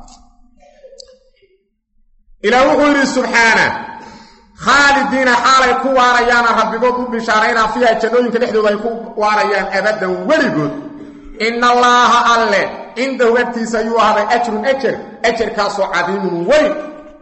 ilaa wuxuu yidhi subxaana khaalidiina xaalay ku waarayaan rabbigood u bishaarayna fiiha jannooyinka dhexdooda ay ku waarayaan abadan weligood inna allaaha alle cindahu agtiisa ayuu ahday ajrun ajarkaasoo cadiimun weyn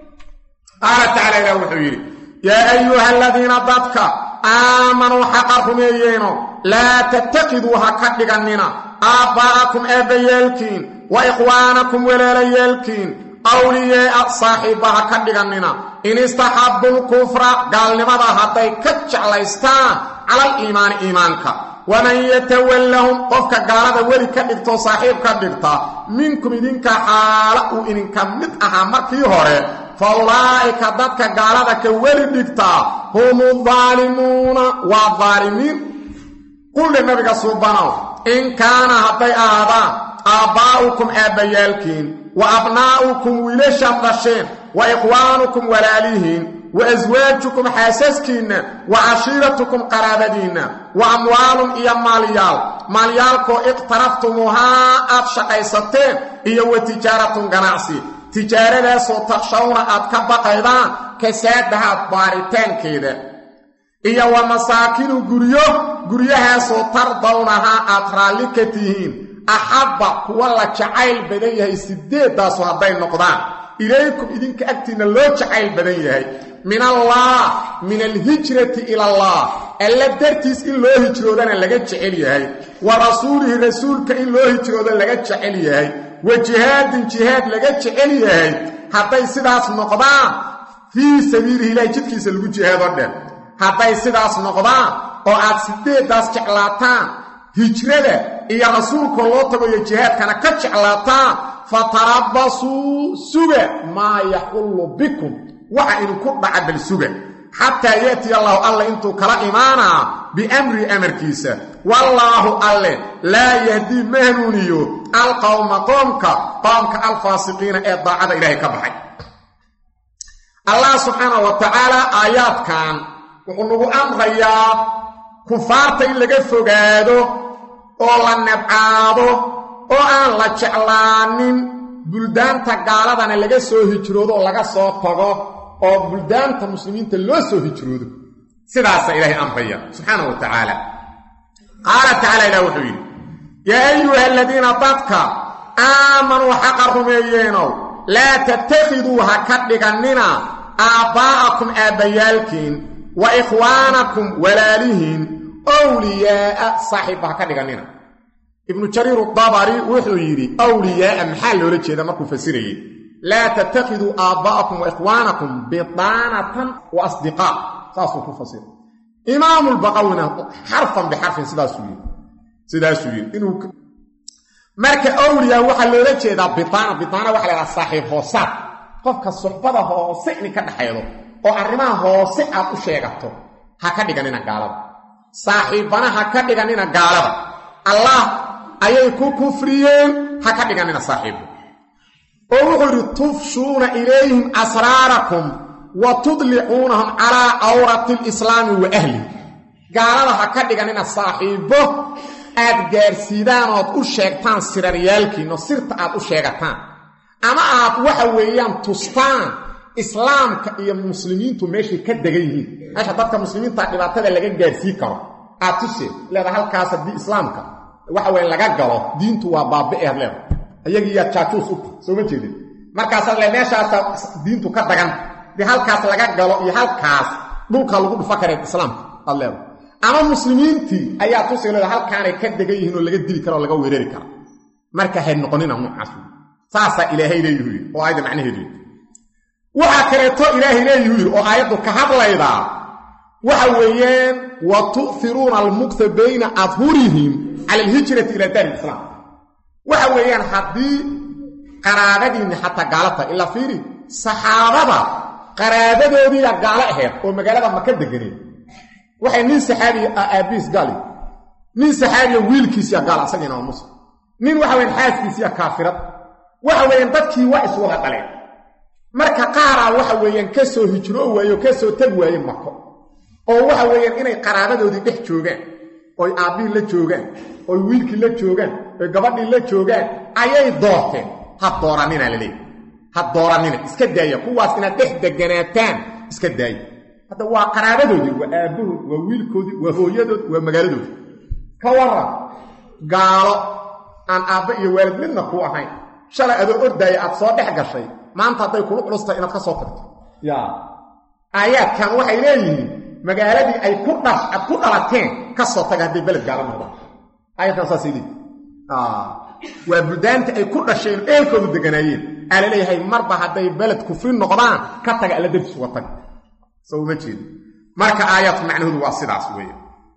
qaala tacaala ilaah wuxuu yidhi yaa ayuha aladiina dadka aamanuu xaqa rumeeyeeno laa tattakiduu ha ka dhigannina aabbaa'akum eebbayaalkiin wa ikhwaanakum walaalayaalkiin awliyaaa saaxiibba ha ka dhigannina in istaxabbu lkufra gaalnimada hadday ka jeclaystaan cala aliimaani iimaanka waman yatawallahum qofka gaalada weli ka dhigtoo saaxiib ka dhigta minkum idinka xaala uu idinka mid ahaa markii hore fa ulaa'ika dadka gaalada ka weli dhigtaa humu daalimuuna waa daalimiin qulle nabiga suubanow in kaana hadday ahaadaan aabbaa'ukum aabbayaalkiin wa abnaa'ukum wiilashaad dhasheen wa ikhwaanukum walaalihiin wa aswaajukum xaasaskiinna wa cashiiratukum qaraabadiinna wa amwaalun iyo maalyaalkoo iqtaraftumuuhaa aad shaqaysateen iyo wa tijaaratun ganacsi tijaaradaasoo takhshawna aad ka baqaydaan kasaadahaad baaritaankeeda iyo wa masaakinu guryahaasoo tardawnahaa aad raalli ka tihiin axabba kuwa la jacayl badan yahay sideedaasu hadday noqdaan ilaykum idinka agtiinna loo jacayl badan yahay min allah min alhijrati ila allah alla dartiis in loo hijroodana laga jecel yahay wa rasuulihi rasuulka in loo hijrooda laga jecel yahay wa jihaadin jihaad laga jecel yahay hadday sidaas noqdaan fii sabiilihi ilaahi jidkiisa lagu jihaado dheer hadday sidaas noqdaan oo aad sideedaas jeclaataan hijrada iyo rasuulka loo tagayo jihaadkana ka jeclaataan fatarabbasuu suga maa yaxullu bikum waxa idinku dhaca bal suga حتى يأتي الله انتو كلا إيمانا بأمر أمر كيسا والله الله لا يهدي مهنونيو القوم قومك الفاسقين إضاعة إلهي كبحي الله سبحانه وتعالى آيات كان وقلنه أمغيا كفارتا إلا قفقادو أولا نبعادو أولا لجعلانين بلدان تقالدان اللي قسو هجرودو لغا صوتاقو أو بلدان المسلمين تلوسو هجرودو سيداسا إلهي أمغيا سبحانه وتعالى قال تعالى إلى وحيد يا أيها الذين تتكى آمنوا حقرهم يينو لا تتخذوا هكذا آباءكم آبيالكين وإخوانكم ولالهين أولياء صاحبها كذا ابن جرير الطبري وحيري أولياء محل ولكي هذا مركو فسيري لا تتخذوا آباءكم وإخوانكم بطانة وأصدقاء ساسو فسير إمام البقونا حرفا بحرف سيدا سوير إنه marka awliya waxa loola jeedaa bitaana waxa la saaxiib hoosaad qofka suxbada hoose in ka dhaxaydo oo arrimaha hoose aad u sheegato ha ka dhiganina gaalada saaxiibana ha ka dhiganina gaalada allah ayay ku kufriyeen ha ka dhiganina saaxiib oo wuxuu tufshuuna ilayhim asrarakum wa tudli'unahum ala awrati al-islam wa ahli gaalada ha ka dhiganina saaxiibo aad gaarsiidaan oo u sheegtaan siraryaalkiina sirta aad u sheegataan ama aad waxa weeyaan tustaan islaamka iyo muslimiintu meeshay ka degan yihiin meesha dadka muslimiinta dhibaatada laga gaarsiin karo aad tusee leedahay halkaas hadii islaamka waxa weyn laga galo diintu waa baabi'ay leedahay ayaga iyo jaajuus u soo ma jeedin markaas la meeshaas diintu ka dagan di halkaas laga galo iyo halkaas dhulka lagu dhufa karay islaamka alleedahay ama muslimiintii ayaa tusiilada halkaanay ka degan yihiin oo laga dili karo oo laga weerari karo marka hay noqonina mucasu saasa ilaahay leeyahay oo ayda macnaheedu waxa kaleeto ilaahay leeyahay oo aayadu ka hadlayda waxa weeyeen wa tu'thiruna al-mukth bayna adhurihim ala al-hijrati ila dar al-islam waxa weeyaan hadii qaraabadiina hatta gaalata ila fiiri saxaabada qaraabadoodii gaala ahayd oo magaalada Makka deganay waxay nin saxaabi aabis gali nin saxaabi wiilkiisa gaal asagina oo muslim nin waxa weyn xaaskiisa kaafirad waxa weyn dadkii waa iswada dhaleen marka qaara waxa weyn ka soo hijro waayo ka soo tag waayo Makka oo waxa weyn inay qaraabadoodii dhex joogaan oo aabii la joogaan oo wiilkii la joogaan oo gabadhii la joogaan ayay doorteen ha dooranina leeyahay ha dooranina iska daaya kuwaas inaad dhex deganaataan iska daaya hada waa qaraabadoodii waa aabahood waa wiilkoodii waa hooyadood waa magaaladoodii ka wara gaalo aan aabba iyo waalid midna ku ahayn shalay adoo ordaaya aad soo dhex gashay maanta haday kula culusta inaad ka soo tagto yaa aayadkan waxay leeyihiin magaaladii ay ku dhalateen ka soo tag haday balad gaalo noqdo aayadkan saasii waa buldaanta ay ku dhasheen eelkoodu deganaayeen ala leeyahay marba haday balad kufri noqdaan ka taga alla dad soo tag سو مجد مرك آيات معنه واسداس ويه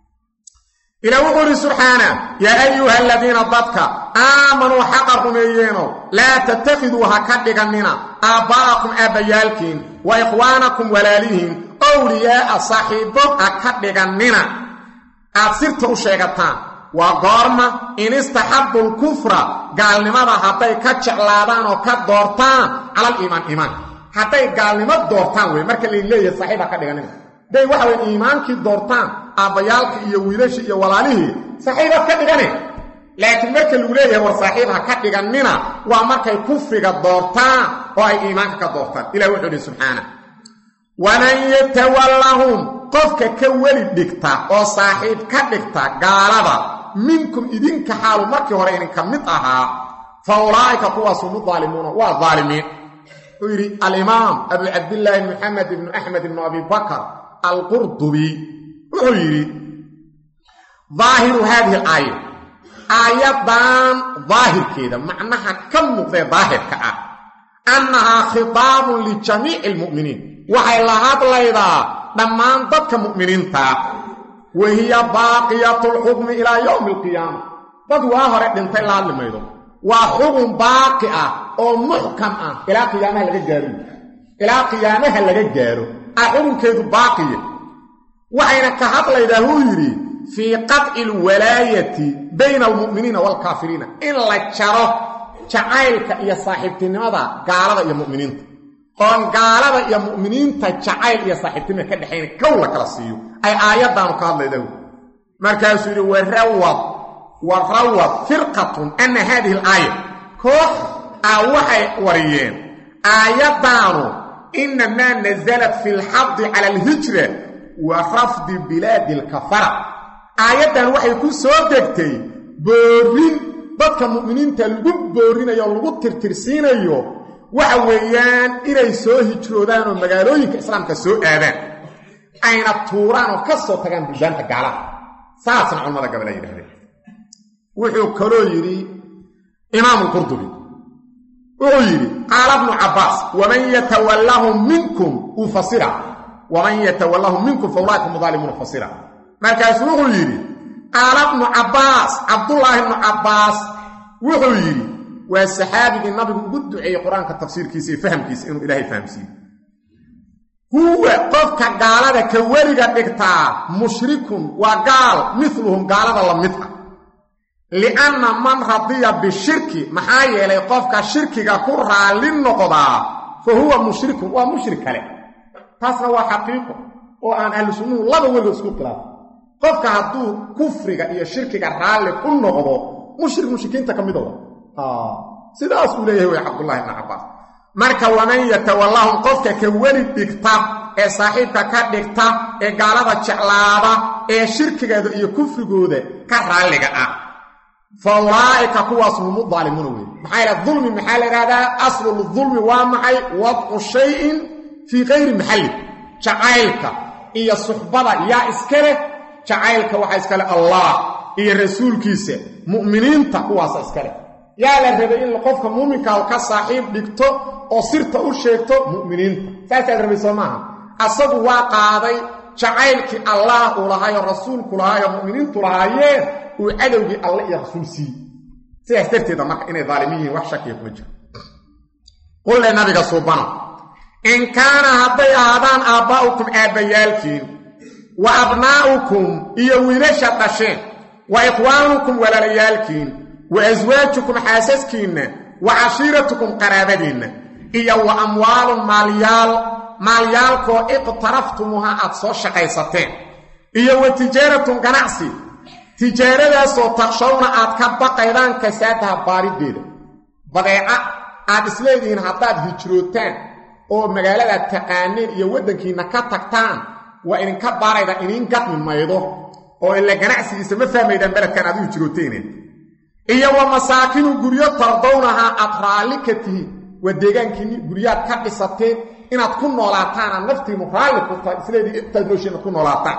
إلى وقول سبحانه يا أيها الذين ضدك آمنوا حقرهم يينو لا تتخذوا هكذا مننا آباءكم آبيالكين وإخوانكم ولاليهم أولياء صاحبهم هكذا مننا أبصرتوا شيئتان وقارما إن استحبوا الكفر قال لماذا حتى كتشعلادان وكدورتان على الإيمان إيمان haday gaalnimad doortaan way marka la leeyahay saaxiiba ka dhiganina day waxa weyn iimaankii doortaan aabayaalka iyo wiilasha iyo walaalihii saaxiiba ka dhiganay laakiin marka lagu leeyahay war saaxiiba ka dhiganina waa markay kufriga doortaan oo ay iimaanka ka doortaan ilaahay wuxuu subhanahu wa man yatawallahum qofka ka wali dhigta oo saaxiib ka dhigta gaalada minkum idinka xaal markii hore in ka mid ahaa fa ulaa'ika kuwaas mudalimuuna wa zalimin ويري الإمام أبو عبد الله محمد بن أحمد بن أبي بكر القرطبي ويري ظاهر هذه الآية آية ظاهر كده معناها كم مقضي ظاهر كأ أنها خطاب لجميع المؤمنين وحي لهذا ليضا لما انتبك مؤمنين وهي باقية الحكم إلى يوم القيامة فدواها رأيك انت الله لما يضو وحكم باقية oo muhkam ah ila qiyaamaha laga gaaro xurunkeedu baaqiye waxayna ka hadlaydaa huu yidhi fii qadci alwalaayati bayna almu'miniina waalkaafiriina in la jaro jacaylka iyo saaxiibtinimada gaalada iyo mu'miniinta oon gaalada iyo mu'miniinta jacayl iyo saaxiibtinima ka dhexayna kow la kala siiyo ay aayaddaanu ka hadlaydaa markaasuu yidhi warawad firqatun ana haadihi alaaya koox waxay wariyeen aayaddaanu inamaa nasalat fi lxadi cala alhijra wa rafdi bilaadi alkafara aayaddan waxay ku soo degtay boorin dadka mu'miniinta lagu boorinayo o lagu tirtirsiinayo waxa weeyaan inay soo hijroodaan oo magaalooyinka islaamka soo aadaan ayna tuuraan oo ka soo tagaan buldaanta gaalaha saasna culamada gabala yidhahdeen wuxuu kaloo yidhi imaamu lqurdubi wuxuu yidhi qaala bnu cabbaas waman yatawallahum minkum uu fasira waman yatawallahum minkum fa ulaa'ika hum daalimuuna fasira markaasuu wuxuu yidhi qaala bnu cabbaas cabdullaahi bnu cabbaas wuxuu yidhi waa saxaabigii nabigu ugu duceeyey qur-aanka tafsiirkiisa iyo fahamkiisa inuu ilaahay fahamsiiyo huwa qofka gaalada ka weliga dhigtaa mushrikun waa gaal miluhum gaalada la mid ah lianna man radiya bishirki maxaa yeelay qofka shirkiga ku raalli noqdaa fa huwa mushrikun waa mushrik kale taasna waa xaqiiqo oo aan ahlu sunnuhu laba weligood isku khilaafo qofka hadduu kufriga iyo shirkiga raalli ku noqdo mushrikiinta ka mida sidaas uu leeyahay way cabdullaahi ibnu cabbaas marka waman yatawallahum qofka ka weli dhigta ee saaxiibka ka dhigta ee gaalada jeclaada ee shirkigeeda iyo kufrigooda ka raalliga ah fa ulaa'ika kuwaas humu daalimuuna wey maxaa yidhaha dulmi maxaa la yidhahdaa aslululmi waa maxay wadcu shayin fii kayri maxalli jacaylka iyo suxbada yaa iska leh jacaylka waxaa iska leh allah iyo rasuulkiisa mu'miniinta kuwaasa iska leh yaa la rabay in qofka muuminkaa ka saaxiib dhigto oo sirta u sheegto mu'miniinta saasaa la rabay soo maaha asagu waa qaaday jacaylkii allah uu lahaayoo rasuulku lahaayoo mu'miniintu lahaayeen uu cadowgii alle iyo rasuul siiyey sidaas darteeda marka inay daalimiin yihiin wax shakiya kuma jiro qulle nabiga suubano in kaana hadday ahaadaan aabbaa'ukum aabbayaalkiin wa abnaa'ukum iyo wiilasha dhasheen wa ikhwaanukum walaalayaalkiin wa aswaajukum xaasaskiinna wa cashiiratukum qaraabadiinna iyo wa amwaalun maalyaalkoo iqtaraftumuha aad soo shaqaysateen iyo wa tijaaratun ganacsi tijaaradaasoo taqshawna aad ka baqaydaan kasaadaha baarideeda badeeca aad isleedihiin haddaad hijrootaan oo magaaladaad taqaaneen iyo waddankiinna ka tagtaan waa idinka baarayda idiin gadmi maydo oo ila ganacsigiisa ma fahmaydaan beledkan aad u hijrooteeneen iyo wa masaakinu guryo tardownahaa aad raalli ka tihiin waa deegaankiinni guryaad ka dhisateen inaad ku noolaataan aad naftiinu raalli ku tahay isleedii intaad nooshiin aad ku noolaataan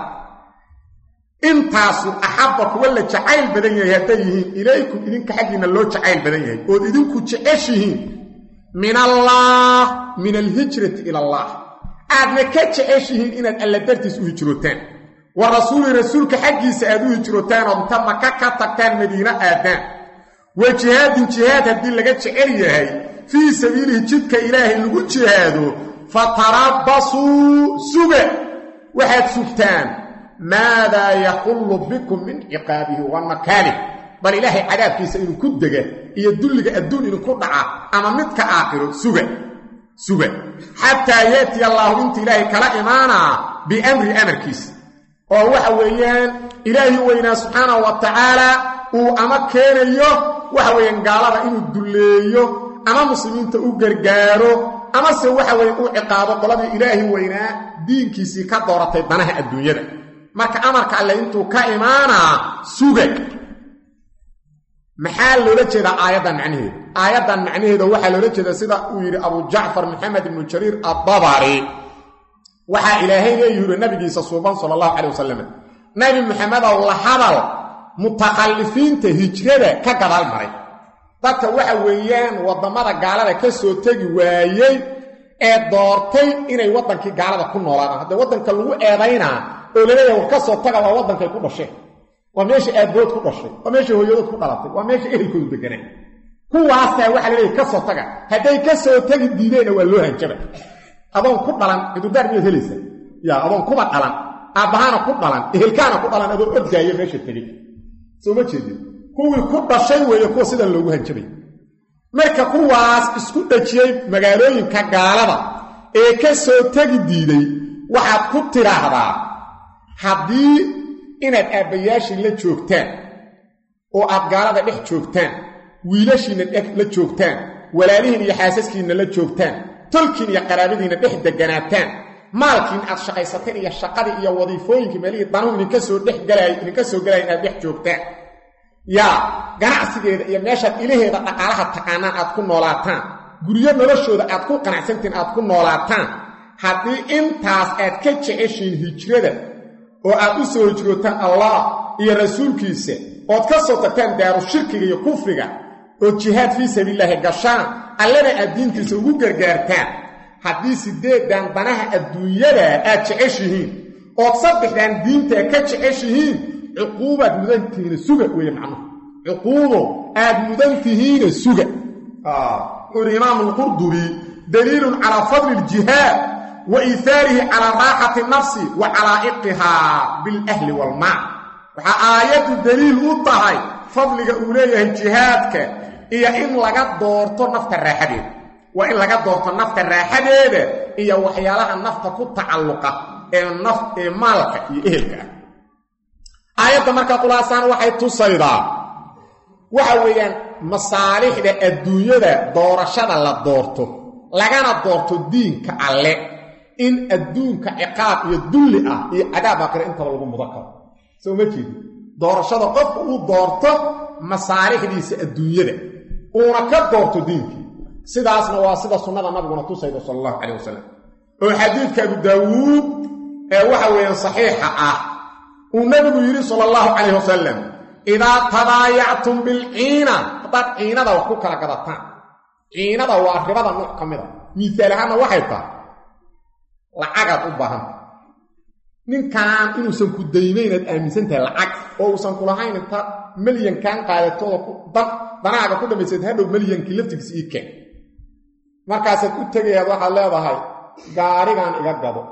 intaasu axabba kuwa la jacayl badan yahay hadday yihiin ilaykum idinka xaggiinna loo jacayl badan yahay ood idinku jeceshihiin min allaah min alhijrati ila allah aadna ka jeceshihiin inaad alla dartiis u hijrootaan wa rasuuli rasuulka xaggiisa aad u hijrootaan oo inta maka ka tagtaan madiino aadaan wa jihaadin jihaad haddii laga jecel yahay fii sabiilihi jidka ilaahay lagu jihaado fatarabbasuu suga waxaad sugtaan maadaa yaxullu bikum min ciqaabihi wa nakaalih bal ilaahay cadaabkiisa inuu ku dega iyo dulliga adduun idinku dhaca ama midka aakhiro suga xataa yaatiya allaahu inta ilaahay kala imaanaa biamri amarkiisa oo waxa weeyaan ilaahi weynaa subxaanahu wa tacaalaa uu ama keenayo waxa weeyaan gaalada inuu dulleeyo ama muslimiinta u gargaaro amase waxa weeye uu ciqaabo qoladii ilaahi weynaa diinkiisii ka dooratay danaha adduunyada marka amarka alle intuu ka imaanaa suga maxaa loola jeedaa aayaddan macnaheeda aayaddan macnaheeda waxaa loola jeedaa sida uu yidhi abu jacfar maxamed ibnu jariir addabari waxaa ilaahay leeyuhi nabigiisa suuban sala allahu calay wasalam nabi maxamedow la hadal mutakhallifiinta hijrada ka gadaal maray dadka waxa weeyaan waddamada gaalada ka soo tegi waayey ee doortay inay waddankii gaalada ku noolaadaan haddee waddanka lagu eedaynaa oo laleeyahay war ka soo taga waa waddankay ku dhasheen waa meesha aabbood ku dhashay waa meesha hooyadood ku dhalatay waa meesha ehelkoodu deganaa kuwaasaa waxaa laleeyahay ka soo taga hadday ka soo tegi diideenna waa loo hanjaba adoon ku dhalan cudurdaar miyaad helaysa yaa adoon kuba dhalan aabbahaana ku dhalan ehelkaana ku dhalan adoo odgaayo meesha tegey soo ma jeedin kuwii ku dhashay weeye kuwa sidan loogu hanjabay marka kuwaas isku dhajiyey magaalooyinka gaalada ee ka soo tegi diiday waxaad ku tiraahdaa haddii inaad aabbayaashii la joogtaan oo aad gaalada dhex joogtaan wiilashiinna la joogtaan walaalihiin iyo xaasaskiinna la joogtaan tolkiin iyo qaraabadiinna dhex deganaataan maalkiin aad shaqaysateen iyo shaqadii iyo wadiifooyinkii meelihii danuhu idinka soo gelaya inaad dhex joogtaan yaa ganacsigeeda iyo meeshaad ilaheeda dhaqaalaha taqaanaan aad ku noolaataan guryo noloshooda aad ku qanacsantiin aad ku noolaataan haddii intaas aad ka jeceshiin hijrada oo aad u soo hijrootaan allah iyo rasuulkiisa ood ka soo tagtaan daaru shirkiga iyo kufriga oo jihaad fii sabiilillaahi gashaan allana aad diintiisa ugu gargaartaan haddii 8 danaha adduunyada aad jeceshihiin ood 3 diinta ka jeceshihiin cuquubaad mudantihiina suga weeye macnuhu cuquubo aad mudantihiina suga قل إمام القرطبي دليل على فضل الجهاد وإيثاره على راحة النفس وعلائقها بالأهل والمال وآيات دليل أطهي فضلك أوليه الجهادك إيا إن لقد دورت نفط الراحدين وإن لقد دورت نفط الراحدين إيا وحيالها النفط كالتعلقة النفط مالك إهلك آيات مركة قلاسان وحي تصيدا وحويا masaalixda adduunyada doorashada la doorto lagana doorto diinka alle in adduunka ciqaab iyo dulli ah iyo cadaab aakhira inta lagu mudakaro soo ma jeedi doorashada qofku uu doorto masaalixdiisa adduunyada uuna ka doorto diinka sidaasna waa sida sunnada nabiguna tusaydo sallallahu alayhi wasallam oo xadiidka Abu Daawud ee waxa weeyaan saxiixa ah uu nabigu yiri sallallahu alayhi wasallam إذا تبايعتم بالعينة فقط عينة وحكوك لقدتان عينة وأخربة النوع كميرا مثالها وحيطة لعقد أبهان من كان إنو سنكو دينين الآمسين تلعق أو سنكو لهاين انتا مليون كان قاعدة دناغا كل ما يسيد هادو مليون كلفتك سيكا مركاسة كتاقي هذا الله بهاي غاريغان إغاقادو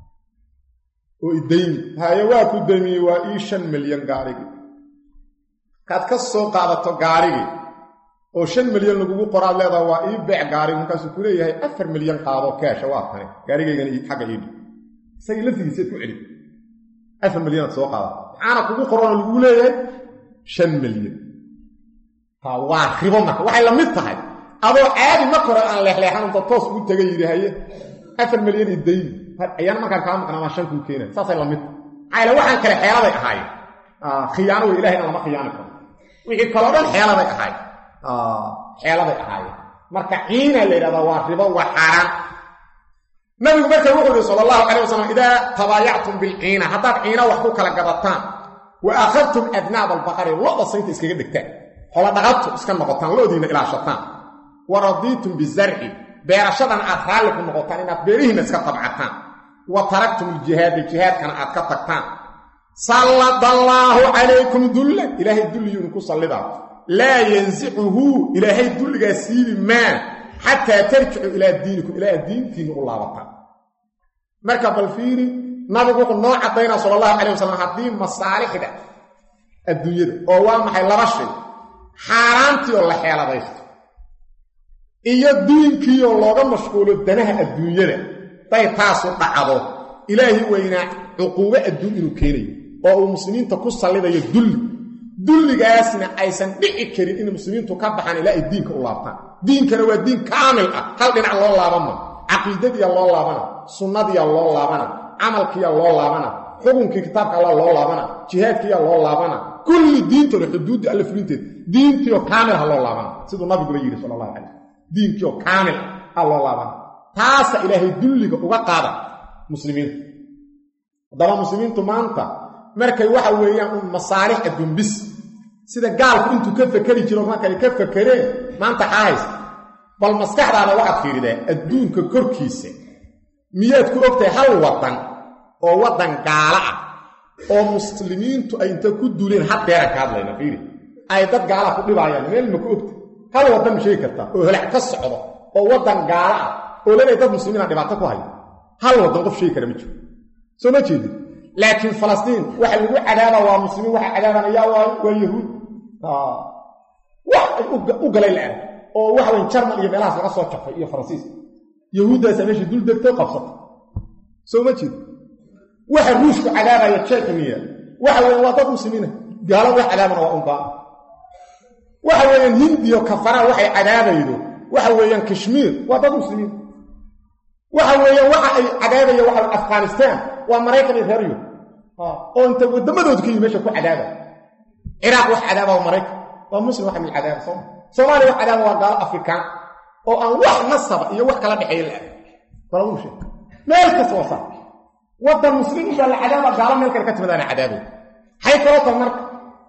وإدين هاي واكو ديني وإيشان مليون غاريغي kaad ka soo qaadato gaarigi oo 5 milyan lagu qoraad leedahay waa ii beec gaari markaas ku leeyahay 4 milyan qaado cash waa tani gaarigaygan ii xaga ii say laftiisa ku celi 4 milyan soo qaado ana kugu qoran lagu leeyahay 5 milyan ha waa ribo marka waxay la mid tahay adoo aadi ma koro aan leexleexan inta toos u tagay yirahay 4 milyan iday ayaan markaan ka maqnaa ma shan ku keenay saasay la mid ayla waxaan kale xeeladay ahaay khiyaano ilaahay lama khiyaano wixii kala dhan xeeladay ahaay marka ciina leeyahay waa ribo waa xaraan nabigu markuu wuxuu sallallahu alayhi wasallam ida tabaya'tum bil ciina hatta ciina wax ku kala gadataan wa akhadtum adnab al baqari wada sayt iskaga dhigtaan xoolo dhaqato iska noqotaan loodiina ila shataan wa raditum bizar'i beerashadan aad raali ku noqotaan inaad beerihiina iska tabcataan wa taraktum al jihad kana aad ka tagtaan صلى الله عليكم دل إلهي دل ينكو صلدا لا ينزعه إلهي دل سيب ما حتى ترجعوا إلى دينكم إلى الدين فيه الله وطن مركب الفيري نبقى نوع عطينا صلى الله عليه وسلم حدين مصالح ده الدنيا ده أوام محي لرشي حرامتي والله حيالة بيست إيا الدين كي الله مشغول الدنها الدنيا ده طيب تاسو بعضه إلهي وينا عقوبة الدنيا كيني oo muslimiinta ku salidayo dulligaasna aysan dhici karin in muslimiintu ka baxaan ilaa diinka u laabtaan diinkana waa diin kaamil ah hal dhinac loo laabana aqeedadii loo laabana sunnadii loo laabana amalkii loo laabana xukunkii kitaabka loo laabana jihaadkii loo laabana kulli diinta xuduud alla fulinteed diintii oo kaamil ah loo laabana sidoo nabigu yiri sallallahu alayhi wasallam diintii oo kaamil ah loo laabana taas ilaahay dulliga uga qaada muslimiinta daba muslimiintu maanta markay waxa weeyaan masaalix adduun bis sida gaalku intuu ka fakari jiro markay ka fakareen maanta hays bal maskaxdaada waxaad fiiriday adduunka korkiisa miyaad ku ogtahay hal wadan oo wadan gaala ah oo muslimiintu ay inta ku duuleen hadeer ka hadlayna fiiri ay dad gaala ku dhibayaan meel ma ku ogtahay hal wadan sheey karta oo helac ka socdo oo wadan gaala ah oo leeyahay dad muslimiina dhibaato ku hayo hal wadan qof sheey kara ma jiro سوما جيدي لكن فلسطين waxa lagu cadaaba waa muslimiin waxa cadaabanaya waa yahuud wax u galay la oo waxa weyn Jarmal iyo meelahaas laga soo jafay iyo Faransiis yahuudaas meesha dul degtay qabsatay soo jeed waxa ruushku cadaabaya Chechnya waxa weyn waa dad muslimiin gaalo wax cadaabana waa unbaa waxa weyn Hindiyo kafara waxay cadaabaydo waxa weeyaan Kashmir waa dad muslimiin waxa weeyaan waxa ay cadaabaya waxa Afghanistan waa Mareykan iyo Reer oo inta wadamadoodu ka yimaasha ku cadaaba Iraq wax cadaaba waa Mareykan waa muslim waxa min cadaaba Soomaaliya wax cadaaba waa gaalo Afrikaan oo aan wax nasab iyo wax kala dhaxeeyay balawsha meel ka soo saar wadan muslim baa la cadaaba gaalo meel kale ka timaadana cadaaba hay kala marka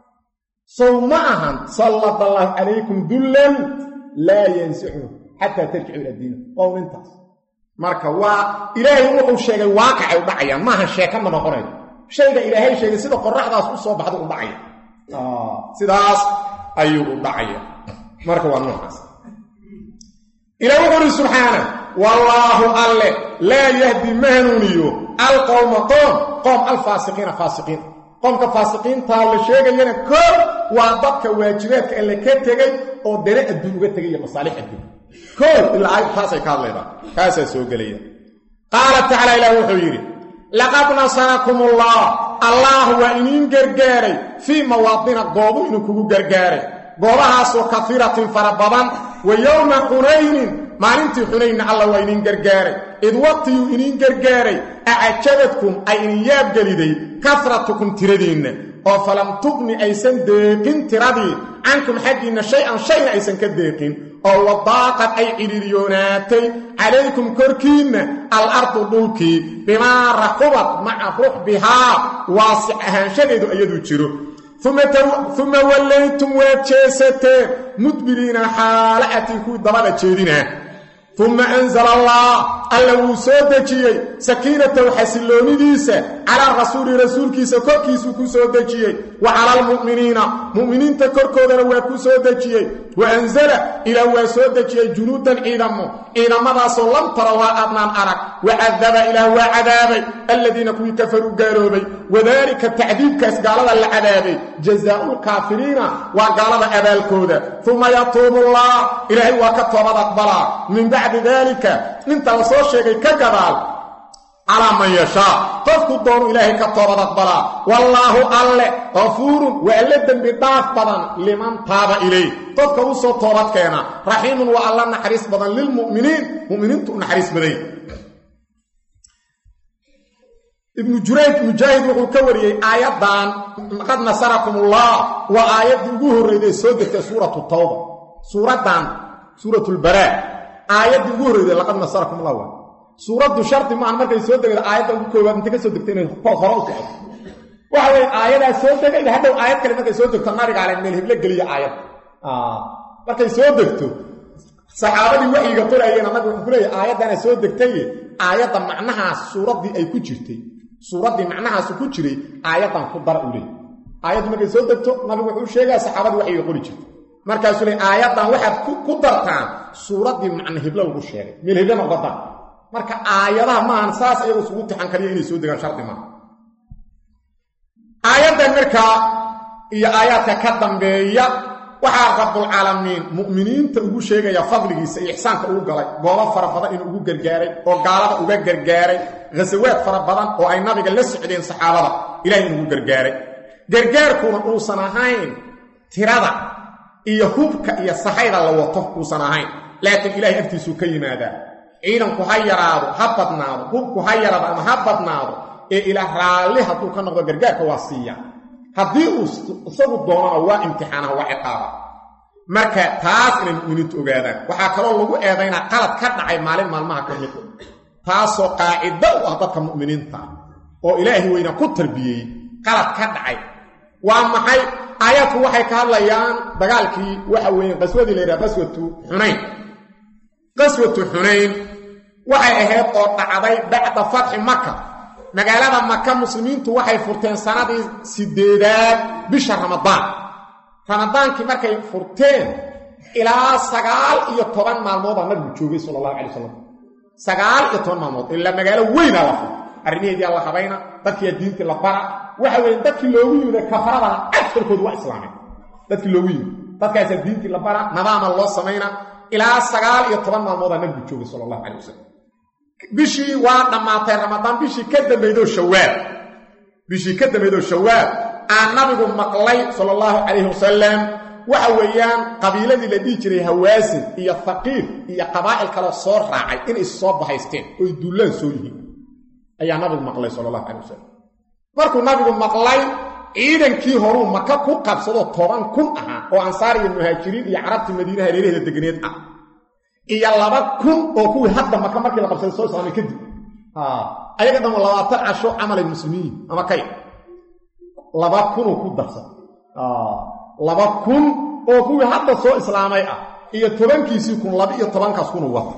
sawmaahan sallallahu alaykum dullan la yansihu hatta tarji'u ila diin oo intaas marka waa ilaahay wuxuu sheegay waaqicay u dhacayaan maaha sheeka ma noqonayo shayga ilaahay sheegay sida qorraxdaas u soo baxdo u dhacay sidaas ayuu u dhacay marka waa noocaas ilaahay subhanahu wallahu alla la yahdi manuniyo alqawma qawm alfasiqina fasiqin qomka fasiqin taa la sheegayna kor waa dadka waajibaadka alla ka tagay oo dare adduun uga tagay masaalix adduun كل الآية خاصة كالله كاسة سوقلية قال تعالى إلى وحيري لقد نصركم الله وإنين قرقاري في مواطن قوضو إنكو قرقاري قوضها سو كثيرة فربضا ويوم حنين ما ننتي حنين الله وإنين قرقاري إذ وقتيو إنين قرقاري أعجبتكم أي إنياب قليدي كثرتكم تردين فلم تغني أيسان ديقين تردي عنكم حقين شيئا أيسان كديقين أو وضاقت أي عريريوناتي عليكم كركين الأرض دولكي بما رحبت مع رحبها واسعها شديد أيدو تشيرو ثم وليتم واتشيستين مدبرين حالاتكو ضبالة تشيرين ثم أنزل الله ألو سودجي سكينة وحسلوني ديسة على رسول كيسة كيسو كسودجي وعلى مؤمنين تكركودنا وكو سودجي وأنزل إلى وسودجي جنودا إذا مضى صلم تروا أبنان أرك وعذب إلى وعذابي الذين كفروا قالوا وذلك التعذيب كاس قال العذابي جزاء الكافرين وقال أبا الكودة ثم يطوب الله إلهي وكتب أقبلا من بعد ذلك انت وصول شيء كجبال على من يشاء قفك الدور إلهي كتب أقبلا والله ألا غفور وألد بضاف بدن لمن تاب إليه قفك وصول طورت كينا رحيم وألا نحرس بدن للمؤمنين مؤمنين نحرس بدن ابن جريج مجاهد وكوري آياتان قد نصركم الله وآيات الجوهر إذا سودت سورة التوبة سورة البراء آيات الجوهر إذا لقد نصركم الله سورة شرط ما عمرك سودت آيات الجوهر أنت كسودتين خلاص وهي آيات سودت إذا هذا آيات كلمة سودت تنارك على من الهبلة قلية آيات لكن سودته صحابة وحي يقول أينا ما يقول آيات أنا سودتي آيات معناها سورة دي أي كجرتي سورة دي معناها سكوتشري آيات خضر أولي آيات ما كي سودتو نبي وحي شيغا صحابة وحي يقول جرت markaas uu aayada waxa ku dartaan suuradii macna hebla lagu sheegay meel hebla qada marka aayadaha ma aan saas ayagu isugu tixan kaliya inay soo degaan shardi ma aayadan marka iyo aayadka ka dambeeya waxa rabbul alamin mu'miniinta ugu sheegaya fadligiisa iyo ihsaanka uu galay goobo fara badan inuu ugu gargaaray oo gaalada uga gargaaray gasawaad fara badan oo ay nabiga la socdeen saxaabada ilaahay inuu gargaaray gargaarkuna uu sanahayn tirada iyo hubka iyo saxayda la wato uu sanahayn laakiin ilaahay aftiisu ka yimaada ciidanku ha yaraado ha badnaado hubku ha yaraado ama ha badnaado ee ila raali haduu ka noqdo gargaarka waa siiya haddii uu isagu doono waa imtixaanaha waa ciqaaba marka taas inay mu'miniintu ogaadaan waxaa kaloo lagu eedaynaa qalad ka dhacay maalin maalmaha ka mid taasoo qaacido u ah dadka mu'miniinta oo ilaahay weyna ku tarbiyey qalad ka dhacay waa maxay aayadku waxay ka hadlayaan dagaalkii waxa weeye qaswadii la yiraahdo qaswatu Hunayn waxay ahayd oo dhacday bacda fath Makkah magaalada Makkah muslimiintu waxay furteen sanadii 8 bisha Ramadaankii markay furteen ilaa 9 maalmood nabigu joogay sallallahu alayhi wasallam 9 maalmood ilaa magaalo weyn ah arrimaheedii la habayna dadkii diintii la bara waxa weyn dadkii loogu yimid kafarada afarkood waa islaamay dadkii loogu yimid dadkaas diintii la bara nidaam loo sameeyna ilaa 19 maalmood nabigu joogay sallallahu alayhi wasallam bishii waa dhamaatay ramadaan bishii ka dambeeyay shawaal aan nabigu maqlay sallallahu alayhi wasallam waxa weeyaan qabiiladii la dhigi jiray Hawaasin iyo Thaqiif iyo qabaa'il kale soo raacay in is soo bahaysteen oo duulaan soo yihiin ayaa nabigu maqlay sallallahu alayhi wasallam markuu nabigu maqlay ciidankii horu Makka ku qabsado 10,000 aha oo ansaar iyo muhaajiriin iyo carabti Madiina hareeraheeda deganeed ah iyo 2,000 oo kuwii hadda Makka markii la qabsaday soo islaamay kadib ayaga dhan 20 casho amal muslimiin ama kay 2,000 ku darsan 2,000 oo kuwii hadda soo islaamay ah iyo 10kiisii kun 12kaas kun wata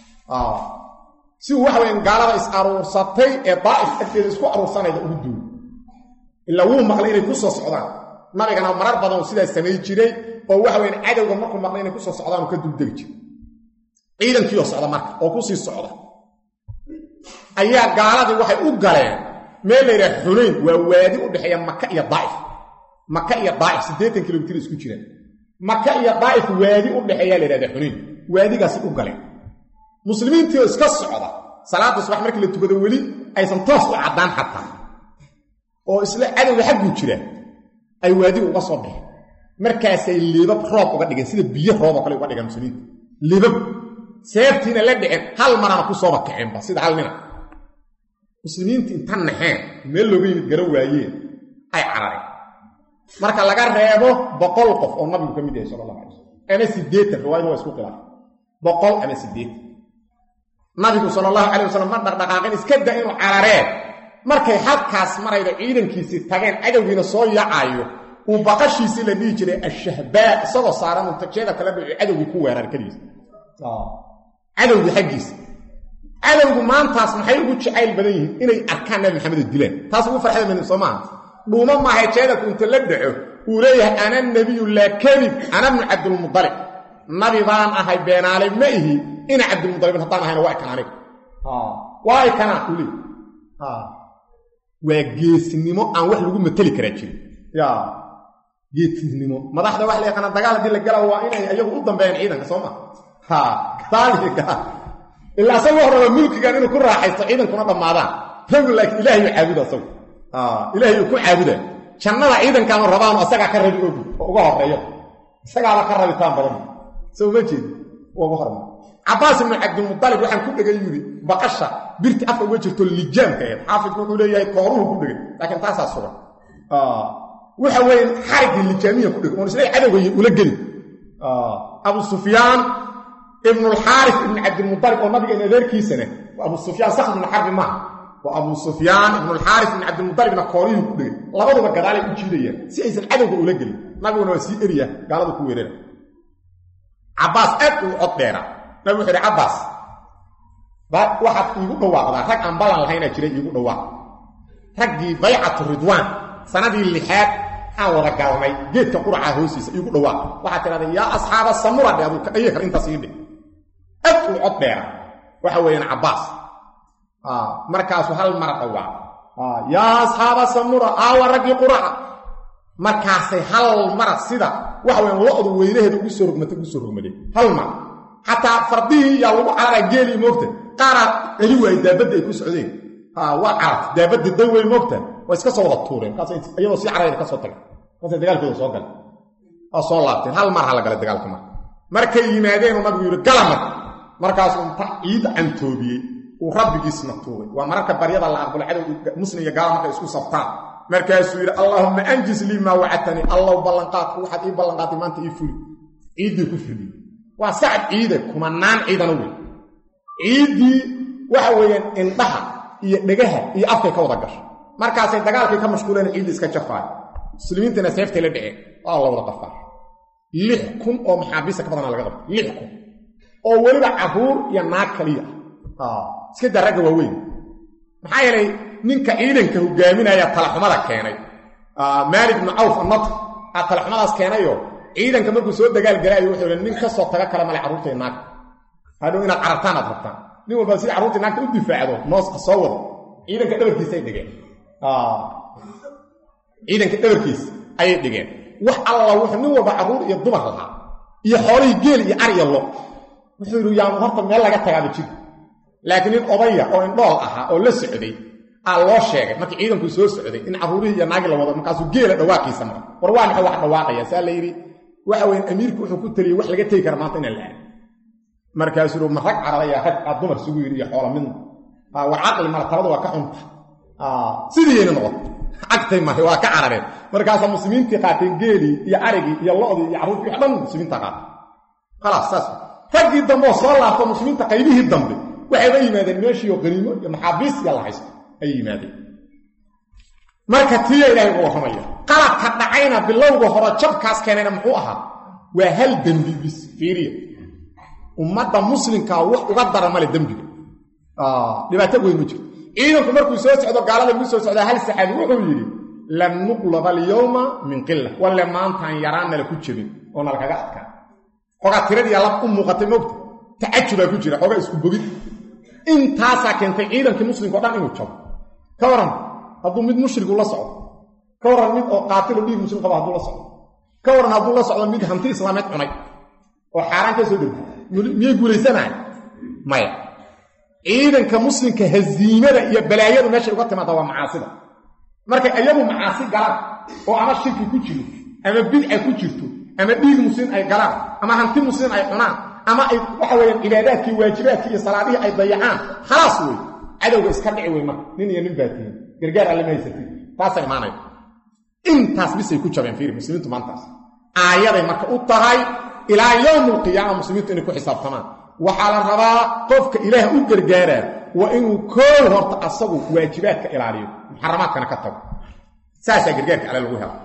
si waxa weyn gaalada is aruursatay ee Daa'if agteeda isku aruursanayda ugu duul illa wuu maqlay inay ku soo socdaan nabigana marar badan sidaas sameey jiray oo waxa weyn cadawga markuu maqlay inay ku soo socdaan ka duldeeg jiray ciidankii oo socda marka oo ku sii socda ayaa gaaladii waxay u galeen meel la yiraahdo Hunayn waa waadi u dhaxeeya Makka iyo Daa'if 80 kilomitir isku jiraan Makka iyo Daa'if waadi u dhaxeeya la yiraahdo Hunayn waadigaas u galeen muslimiintii iska socda salaada subax markii la tukado wali aysan toos u cadaan xataa oo isla cadawga xaq u jira ay waadi uga soo baxeen markaas ay liibab roob uga dhigeen sida biyo roob oo kale uga dhigeen muslimiinta liibab seeftiina la dhicin hal marana ku soo bakaceen ba sida hal nina muslimiinta intan naxeen meel looga yimid garan waayeen ay carareen marka laga reebo 100 qof oo nabigu kamid yahay sallallahu alayhi wasallam ama 8 riwaayad waa isku khilaaf 100 ama 8 nabigu sallallahu alayhi wasallam ma dhaqdhaqaaqin iska daa inuu carareen markay halkaas marayda ciidankiisii tageen cadawgiina soo yaacayo uu baqashiisii la dhigi jiray ash-shahbaa isagoo saaran uu tajeeda kala dhigay cadawgii ku weerar kaliis cadawgii xaqiisa cadawgu maantaas maxay ugu jacayl badan yihiin inay arkaan nabi maxamed dilaan taas ugu farxada min Soomaaliya dhuuma ma hayjeeda ku inta la dhaco uu leeyahay ana nabiyyu la kadib ana ibn Abdul Muttalib nabi baan ahay beenaale ma ihi ina Abdul Muttalib haddaan ahayna waa kaanay waa kana kuli waa geesnimo aan wax lagu matali karaa jirin geesnimo madaxda wax la yaqaan dagaal hadii la galo waa inay ayagu u dambeeyaan ciidanka Soomaa taaliga illa asagoo hore mulkigan inuu ku raaxaysto ciidankuna dhamaadaan ragul laakiin ilaahay caabuda asagu ilaahay ku caabuda jannada ciidankan rabaan asaga ka rabi uga horeeyo isaga ka rabitaan badan soo ma jeed uga horeeyo Abbas ibn Abdul Muttalib waxaan ku dhagay yiri baqasha birti afka uga jirto lijaanka ee xaafid wuxuu leeyahay kooruhu ku dhagay laakiin taas sugan waxa weyn xarigi lijaamiya ku dhagay oo isla cadawga ula gali Abu Sufyan ابن الحارث ابن عبد المطلب ونبي نذيركيسنه وابو سفيان صخر بن حرب ما وابو سفيان ابن الحارث بن عبد المطلب نقورين كدغ لبدوا غدالay u jiidayeen si aysan cadawga ula galin nabiguna waa si eriya gaalada ku weerareen Abbas aad u odeera nabigu xiri Abbas waxa igu dhawaaqda rag aan balan lahayn jiray igu dhawaaq ragii bay'atu ridwan sanadii lixaad aan wada galnay geedka quraca hoosiisa igu dhawaaq waxa tiraahday ya ashaaba samura abu ka ayay inta siidin aad u odeera waxa weeyaan Abbas markaas hal mar dhawaaq ya ashaaba samura awaraqi quraca markaas hal mar sida waxa weeyaan loodu weynaheedu ugu soo rogmaday hal mar hatta fardii ya lagu cararay geeli moogta qaara eli way daabada ay ku socdeen waa caraf daabada dawey moogta waa iska soo wada tuureen kaas ayadoo si carayda ka soo tagay kaas dagaalkooda soo galay soo laabtay hal mar la galay dagaalka markay yimaadeen oo nabigu yiri galama markaas uu ciid antoobiyay uu rabbigiisna tuuray waa marka baryada la aqbal cadawga muslim iyo gaal marka isku sabtaan markaas uu yiri allahumma anjis li ma wa'atani allah ballanqaat waxad ii ballanqaatay maanta ii fuli ciidii ku fuli waa sacad ciide kuma naan ciidana weey ciidii waxa weeyaan indhaha iyo dhagaha iyo afka ka wada gasho markaas ay dagaalkii ka mashquuleen ciidii iska jafay muslimiintana seefta la dhicay Allah wada qafaa 6,000 oo maxaabiista ka badan laga qabto 6,000 oo waliba caruur iyo naag kaliya iska daraga waaweyn maxaa yeelay ninka ciidanka hogaaminaya talaxumada keenay Malik ibn Auf an-Nadr talaxumadaas keenayo ciidanka markuu soo dagaal galay wuxuu yiri nin ka soo taga kala male caruurta naag hadhow inaad carartaan aad rabtaan nin walba si caruurta naagta u difaacdo noos soo wado ciidanka dhabarkiisa ay dhigeen ciidanka dhabarkiisa ayay dhigeen wax alla wuxuu nin walba carruur iyo dumar lahaa iyo xoolihii geel iyo ar iyo lo wuxuu yidhi yaa horta meel laga tagaaba jir laakiin nin odaya oo indhool ahaa oo la socday aa loo sheegay markii ciidanku soo socday in carruurihii iyo naagi la wado markaasuu geela dhawaaqiisa mara war waa maxay wax dhawaaqaya saa la yidhi waxa weyn amiirku wuxuu ku taliyey wax laga tegi kara maanta inaan la aado markaasuu ma rag cararaya rag aad dumar sugu yidhi iyo xoola midna war caqli mala talada waa ka xunta sidiiyayna noqoto cagtay mahay waa ka carareen markaasaa muslimiintii qaateen geelii iyo arigii iyo lo'dii iyo carruurtii wax dhan muslimiinta qaatay khalaas saas raggii dambe oo soo laabto muslimiinta qaybihii dambe waxayba yimaadeen meeshii oo qaniimo iyo maxaabiistiga la haysto ayay yimaadeen marka tiya ilaahay uga warramaya qaladka dhacayna bilowga hore jabkaas keenayna muxuu ahaa waa hal dembi bis fiiriya ummadda muslimkaa wax uga dara male dembiga dhibaato weyn ma jirto ciidanku markuu soo socdo gaalada lagu soo socdaa hal saxaabi wuxuu yidhi lam nuqlaba alyawma min qilla walle maantaan yaraan nala ku jebin oo nala kaga adkaa xogaa tiradii alla u muuqatay moogta tacajubaa ku jira xogaa isku bogid intaasaa keentay ciidankii muslimka o dhan inuu jabo ka waran hadduu mid mushrigu la socdo ka waran mid oo qaatilo dhiig muslim qaba hadduu la socdo ka waran hadduu la socdo mid hanti islaameed cunay oo xaaraan ka soo degtay miyay guulaysanahay maya ciidanka muslimka haziimada iyo balaayadu meeshay uga timaada waa macaasida markay ayagu macaasi galaan oo ama shirki ku jiro ama bidca ku jirto ama dhiig muslim ay galaan ama hanti muslim ay cunaan ama ay waxa weeyaan cibaadaadkii waajibaadkii iyo salaadihii ay dayacaan khalaas wey cadowga iska dhici wey marka nin iyo nin baatiyin gargaar alle ma haysatid taasay imaanaya intaas bisay ku jabeen fiiri muslimiintu maantaas aayaday marka u tahay ilaa yowmi alqiyaama muslimiintu inay ku xisaabtamaan waxaa la rabaa qofka ilaah u gargaaraa waa inuu koow horta asagu waajibaadka ilaaliyo muxaramaadkana ka tago saasaa gargaarka alle lagu helo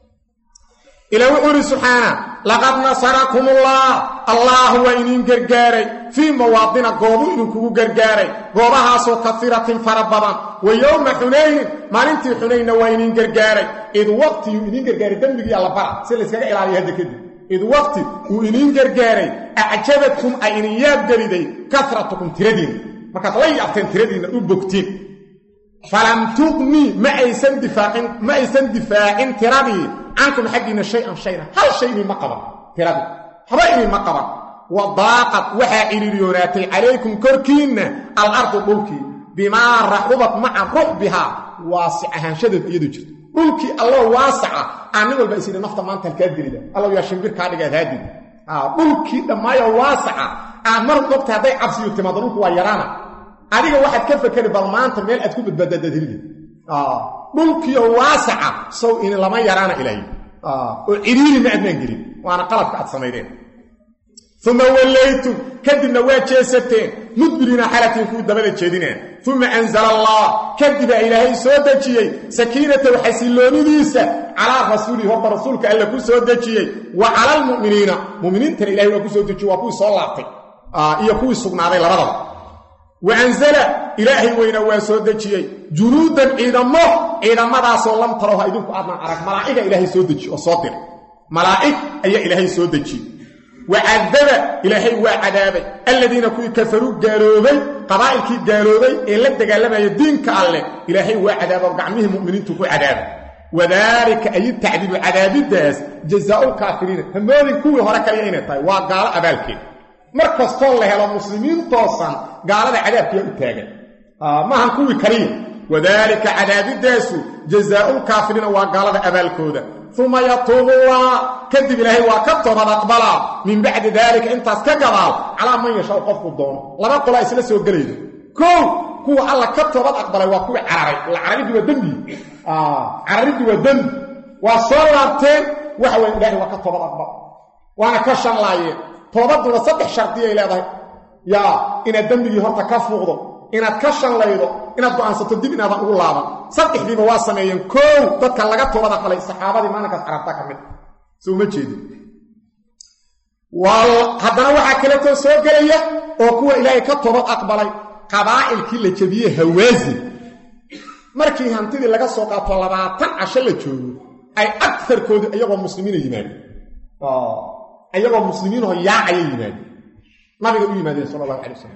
إلى وحوري سبحانه لقد نصركم الله وإنين قرقاري في مواطن قوضو إنكو قرقاري قوضها سو كثيرة فربضا ويوم حنين ما ننتي حنين وإنين قرقاري إذ وقت إنين قرقاري دنبقي الله برع سيلسكا إلالي هذا كده إذ وقت وإنين قرقاري أعجبتكم أينيات قريدي كثرتكم تردين ما كتلي أبتين تردين أبوكتين فلم تغني ما أيسن دفاعين تردين عنكم حقنا شيئا هل شيء ما قبل ترى حبايبي ما قبل وضاقت وحائريوناتي عليكم كركين الارض بلكي بما رحبت مع رحبها واسعها شدد يدج بلكي الله واسعه ان walba isina nafta maanta halkaadilida الله يا shimbir ka dhiga haadi بلكي dhamaayo waasaca amar qofta haday cabsiyo timaadulku waa yaraana adiga waxaad ka fakari bal maanta meel aad ku badbaadadilida dhulkii waasaca sow in lama yaraana ilaahay oo ciriiri ma adnaan gelin waana qalabka aad sameeyeen thumma wallaytu kadibna waa jeesateen mudbirina xalatin ku dabada jeedineen thumma anzala allah kadiba ilaahay soo dajiyay sakiinata wa xasiloonidiisa ala rasuulihi wa rasuulka alla ku soo dajiyay wa ala almu'minina mu'miniinta ilaahay waa ku soo dajiyay waa ku soo laabtay iyo ku sugnaaday labadaba وأنزل إلهي وين واسودجي جنودا إذا مداسو لم تروها إذنكو أدنا عرق ملائكة إلهي سودجي وصادر ملائكة أي إلهي سودجي وعذب إلهي وعذاب الذين كفروا قالوبي قبائل كي قالوبي إلا تقالما يدين كالله إلهي وعذاب وقعمهم مؤمنين تكو عذاب وذلك أي التعذيب عذاب الداس جزاء الكافرين هم هذين كوي هراك ليين وقال أبالكي markas tool la helo muslimiin toosan gaalada cadaabkiya u taagan ma han kuwi kariim wadaalika cadaabidaasu jazaa'ul kaafiriina waa gaalada abaalkooda thumma yatuubu allah kadib ilaahay waa ka toobad aqbala min bacdi daalika intaas ka gadaal calaa man yashaa qofku doono laba qola isla soo galaydo koow kuwa alla ka toobad aqbalay waa kuwa cararay la cararidi waa dambi cararidi waa dambi waa soo laabteen waxa weyn ilaahay waa ka toobad aqbal waana ka shanlaayeen toobaduna saddex shartiye leedahay yaa inaad dambigii horta ka fuuqdo inaad ka shanlaydo inaad go'aansato dib inaad ugu laaban saddexdiiba waa sameeyeen koow dadka laga toobada qalay saxaabadii maalinkaas carabta ka mid soo ma jeedin wal hadana waxa kale oo soo galaya oo kuwa ilaahay ka toobad aqbalay qabaa'ilkii la jabiyay Hawaasin markii hantidii laga soo qaato 20 casho la joogo ay aktarkoodu iyagoo muslimiin yimaadeen ayagoo muslimiin oo yaacay yimaadeen nabiga u yimaadeen sallallahu alayhi wasallam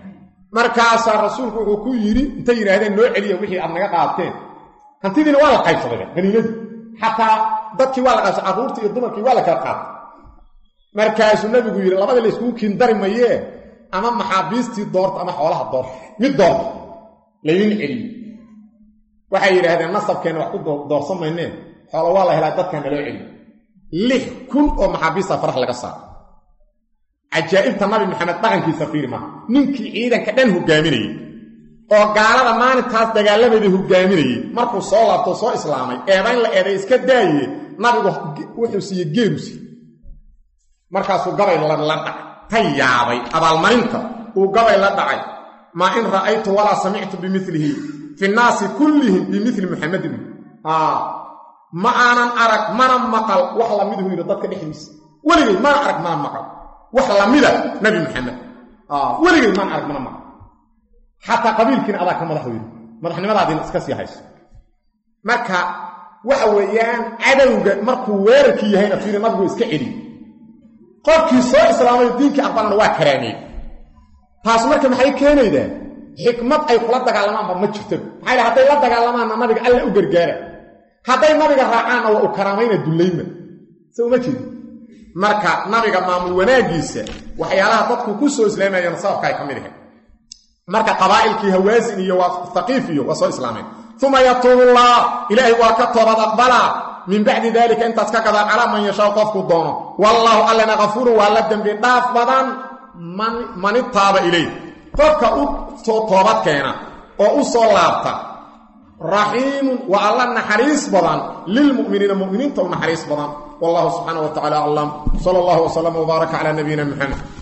markaas rasuulku wuxuu ku yiri inta yiraahdeen noo celiyo wixii aad naga qaateen hantidiina waa la qaybsaday qaniinadu xataa dadkii waa la qaybsaday carruurtii iyo dumarkii waa la kala qaatay markaas nabigu yiri labada la isku kindari mayee ama maxaabiistii doorta ama xoolaha doorta mid doorta leeyin celiyo waxay yiraahdeen nasabkeena wax ku doorsameyneen xoolo waa la helaa dadkan loo celiyo 6,000 oo maxaabiista farax laga saaro ajaa'ibta nabi maxamed dhaqankiisa fiirma ninkii ciidanka dhan hogaaminayay oo gaalada maalintaas dagaalameedii hogaaminayay markuu soo laabto soo islaamay eedayn la eeday iska daayay nabigu wuxuu siiyay geerusi markaasuu gabay la dhacay tayaabay abaalmarinta uu gabay la dhacay ma in ra'aytu wala sami'tu bimithlihi fi an-nas kullihim bimithli muhammadin ma aanan arag mana maqal wax la mid ah dadka dhexdiisa waligay ma arag mana maqal wax la mid ah nabi maxamed waligay ma arag mana maqal hatta qabiilkiina adaa ka madaxnimadaadina iska sii hayso marka waxa weeyaan cadawga markuu weerarkii yahayna fiiri nabigu iska celi qofkii soo islaamay diinka aqbalna waa karaamay taas marka maxay keenaydaa xikmad ay kula dagaalamaan ma jirto maxay haday la dagaalamaan nabiga alla u gargaara haday nabiga raacaan oo u karaamayna dulayma soo ma jeedi marka nabiga maamul wanaagiisa waxyaalaha dadku ku soo islaamayeen sababka ay kamid yahay marka qabaa'ilkii hawaasin iyo thaqif iyo soo islaameen thumma yatullah ilaahi wa ka toobad aqbala min ba'di dhalika inta ka qada ala man yasha qofku doono wallahu allana ghafurun wa la dambi dhaaf badan man taaba ilay qofka u soo toobad keena oo u soo laabta رحيم والله نحريص بدن للمؤمنين مؤمنين تو نحريص بدن والله سبحانه وتعالى أعلم صلى الله وسلم وبارك على نبينا محمد